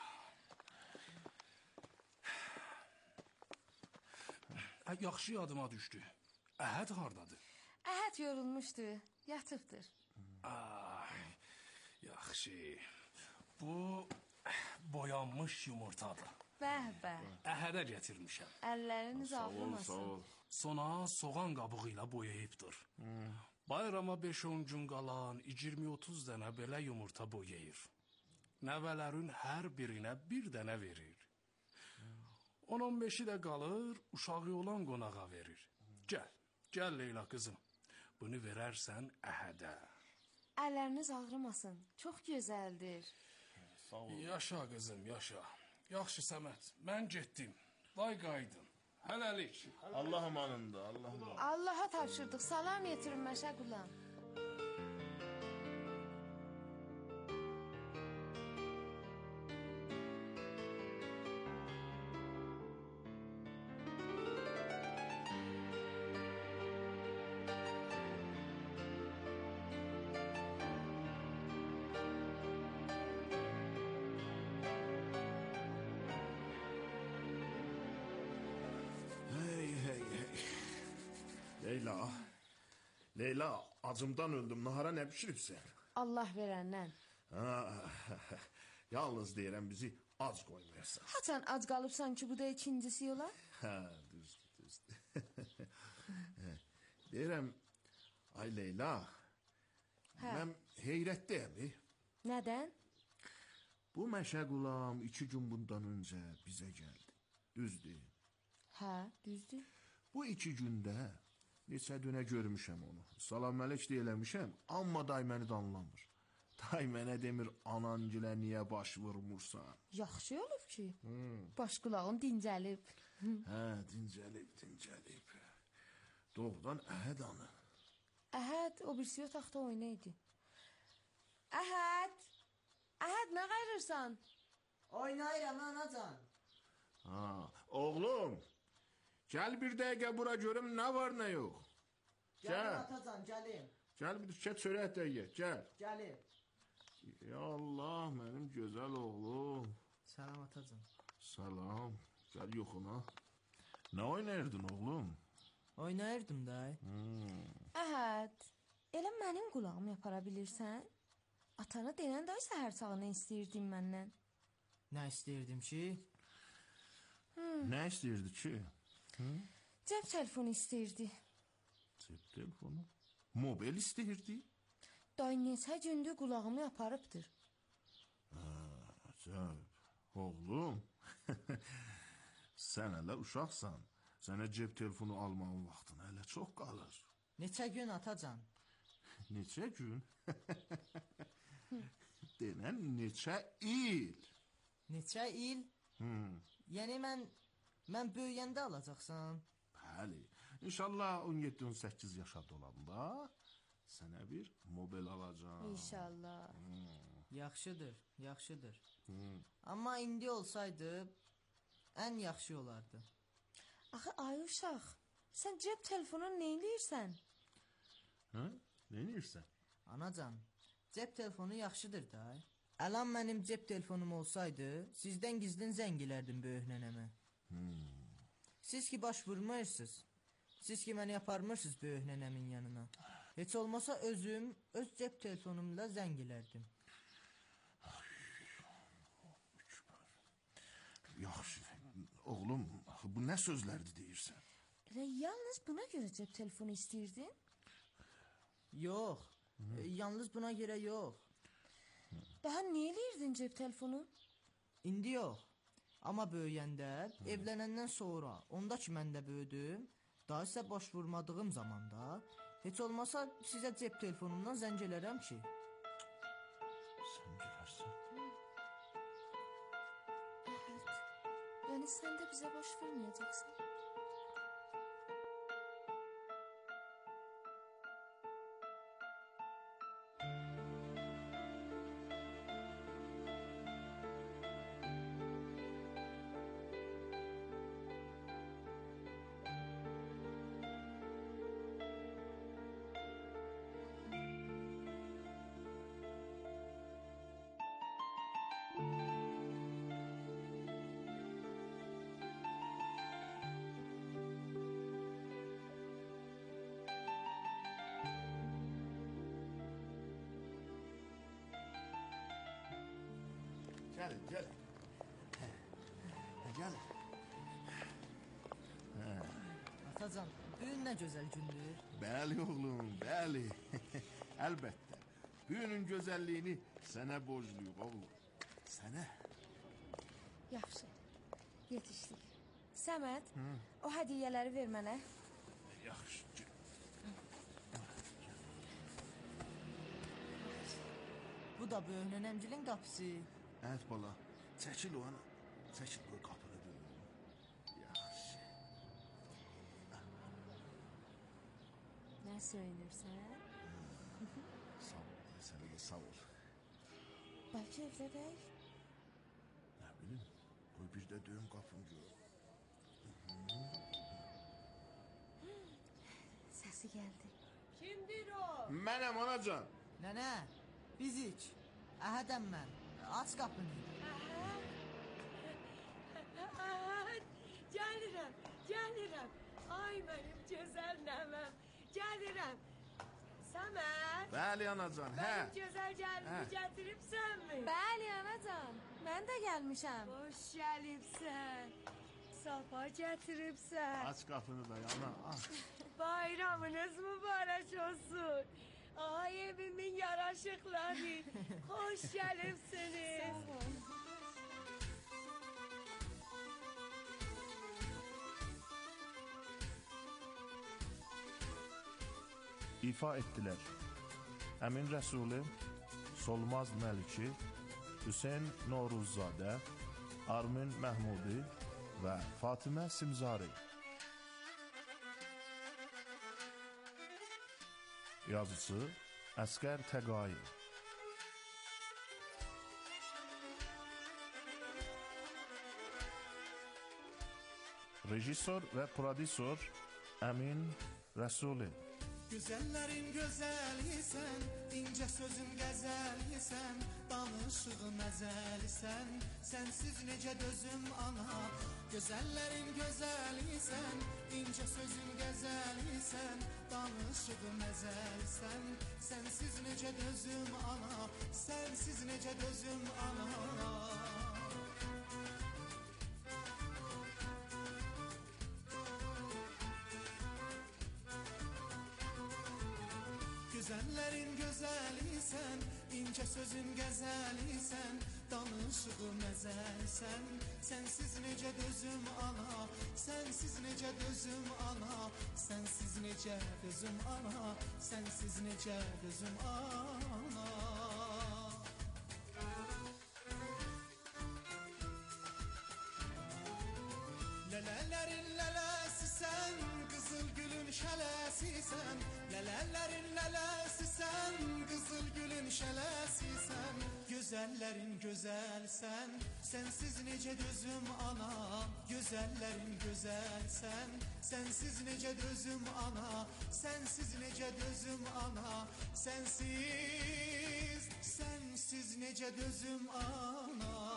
Hə, yaxşı yadıma düşdü. Əhəd hardadır? Əhəd yorulmuşdu, yatıbdır. Ay, yaxşı. Bu boyanmış yumurtadır. Bəh, bəh. Əhədə gətirmişəm. Əlləriniz Sağ ol, ağrımasın. sağ ol. Sonra soğan qabığı ilə boyayıbdır. Bayrama beş on gün qalan iyirmi otuz dənə belə yumurta boyayır. Nəvələrin hər birinə bir dənə verir. on on beşi də qalır, uşağı olan qonağa verir. Gəl, gəl Leyla qızım. Bunu verərsən Əhədə. Əlləriniz ağrımasın. Çox gözəldir. Sağ ol. Yaşa qızım, yaşa. Yaxşı Səməd, mən getdim. Day qaydın. Hələlik. Allah amanında, Allah amanında. Allaha tapşırdıq. Salam yetirin Məşə Qulam. Hey, hey, hey. Leyla. Leyla, acımdan öldüm. Nahara ne pişiribsən? Allah verəndən. Ha, yalnız deyirəm bizi ac qoymayarsan. Haçan ac qalıbsan ki, bu da ikincisi yola? Ha, düz, düz. Deyirəm, ay Leyla, Hə. mən heyrətdəyim. e. Nədən? Bu Məşə Qulam iki gün bundan öncə bizə gəldi. Düzdür. Hə, düzdür. Bu iki gündə neçə dönə görmüşəm onu. Salam əleyk deyə eləmişəm, amma day məni danlamır. Day mənə demir, anangilə niyə baş vurmursan? Yaxşı olub ki. Baş qulağım dincəlib. Hə, dincəlib, dincəlib. Doğrudan Əhəd anı. Əhəd o birisi otaqda oynaydı. Əhəd! Əhəd, nə qayırırsan? Oynayıram anacan. Ha, oğlum, gəl bir dəqiqə bura görüm nə var nə yox. Gəlim Gəl, atacan, gəlim. gəl bir düşə çörək də ye, gəl. Gəlim. Ya Allah, mənim gözəl oğlum. Salam atacan. Salam, gəl yoxuna. Nə oynayırdın oğlum? Oynayırdım da. Əhəd, elə mənim qulağımı yapara bilirsən? Atana denən də səhər sağını istəyirdin məndən. Nə istəyirdim ki? Nə istəyirdi ki? Cəb telefonu istəyirdi. Cep telefonu. Mobil istəyirdi. Day neçə gündür qulağımı yaparıbdır. Cəb, oğlum. Sən hələ uşaqsan. Sənə cep telefonu almağın vaxtın hələ çox qalır. Neçə gün atacan? Neçə gün? Denən neçə il? Neçə il? Yəni mən mən böyüyəndə alacaqsan. Bəli. İnşallah on yeddi on səkkiz yaşa dolanda sənə bir mobil alacağam. İnşallah. Yaxşıdır, yaxşıdır. Amma indi olsaydı ən yaxşı olardı. Axı ay uşaq, sən cəb telefonunu nə edirsən? Hə? Nə edirsən? Anacan, cep telefonu yaxşıdır da. Əlan mənim cep telefonum olsaydı, sizdən gizlin zəng elərdim böyük nənəmə. Siz ki baş vurmursunuz. Siz ki məni aparmırsınız böyük nənəmin yanına. Heç olmasa özüm öz cep telefonumla zəng elərdim. Yaxşı. Oğlum, axı bu nə sözlərdir deyirsən? Elə yalnız buna görə cəb telefonu istəyirdin? Yox, e, yalnız buna görə yox. Daha nə eləyirdin cəb telefonu? İndi yox. Amma böyüyəndə, evlənəndən sonra, onda ki mən də böyüdüm, daha sizə baş vurmadığım zamanda, heç olmasa sizə cep telefonumdan zəng elərəm ki. Sən gələrsən. Əhəd, yəni sən də bizə baş verməyəcəksən. Gəlin, gəlin. Hə, gəlin. Hə. Atacan, bu gün nə gözəl gündür. Bəli oğlum, bəli. Əlbəttə. Bu günün gözəlliyini sənə borcluyuq oğlum. Sənə. Yaxşı. Yetişdik. Səməd, o hədiyyələri ver mənə. Yaxşı. Bu da böyük nənəmgilin qapısı. Evet bala. Çəkil o ana. Çəkil bu qapını dönüm. Yaxşı. Nə söyləyirsən? Sağ ol. Sənə də sağ ol. Bəlkə evlədək? Nə bilim. Qoy bir də döyüm qapını gör. Səsi gəldi. Kimdir o? Mənəm anacan. Nənə, bizik. Əhədəm mən. Aç qapını. Əhəd, gəlirəm, gəlirəm. Ay mənim gözəl nəvəm, gəlirəm. Səməd, Bəli anacan, hə. mənim gözəl gəlini Hə. gətiribsənmi? Bəli, anacan. Mən də gəlmişəm. Hoş gəlibsən, safa gətiribsən. Aç qapını da yana. Aç. Bayramınız mübarək olsun. Ay evimin yaraşıqları, hoş gəlibsiniz. Sağ ol. İfa etdilər. Əmin Rəsuli, Solmaz Məliki, Hüseyn Noruzzadə, Armin Məhmudi və Fatimə Simzari. Yazıcı Əskər Təqayi. Rejissor və prodüsor Əmin Rəsuli. Güzellerin güzelisen, ince sözün gezelisen, danışığın ezelisen, sensiz nece dözüm ana. Güzellerin güzelisen, ince sözün gezelisen, danışığın ezelisen, sensiz nece dözüm ana, sensiz nece dözüm ana. Güzellerin güzelisen, ince sözün gezelisen, danışığın ezelsen, sensiz nece dözüm ana, sensiz nece dözüm ana, sensiz nece dözüm ana, sensiz nece dözüm ana. Lelelerin lelesi sen, kızıl gülün şelesi sen. Lelelerin lelesi sen, kızıl gülün şelesi sen. Güzellerin güzel sen, sensiz nece dözüm ana. Güzellerin güzel sen, sensiz nece dözüm ana. Sensiz nece dözüm ana. Sensiz, sensiz nece dözüm ana.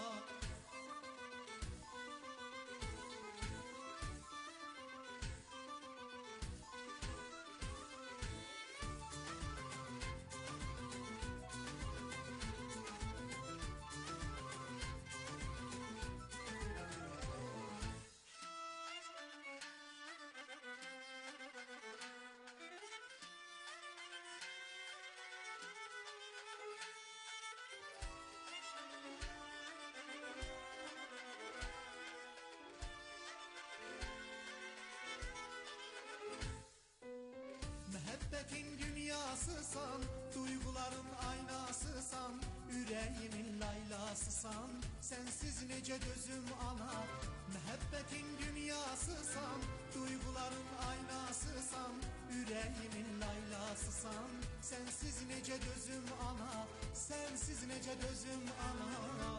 Muhabbetin dünyasısan, duyguların aynasısan, yüreğimin laylasısan, sensiz nece dözüm ana. Muhabbetin dünyasısan, duyguların aynasısan, yüreğimin laylasısan, sensiz nece dözüm ana, sensiz nece dözüm ana.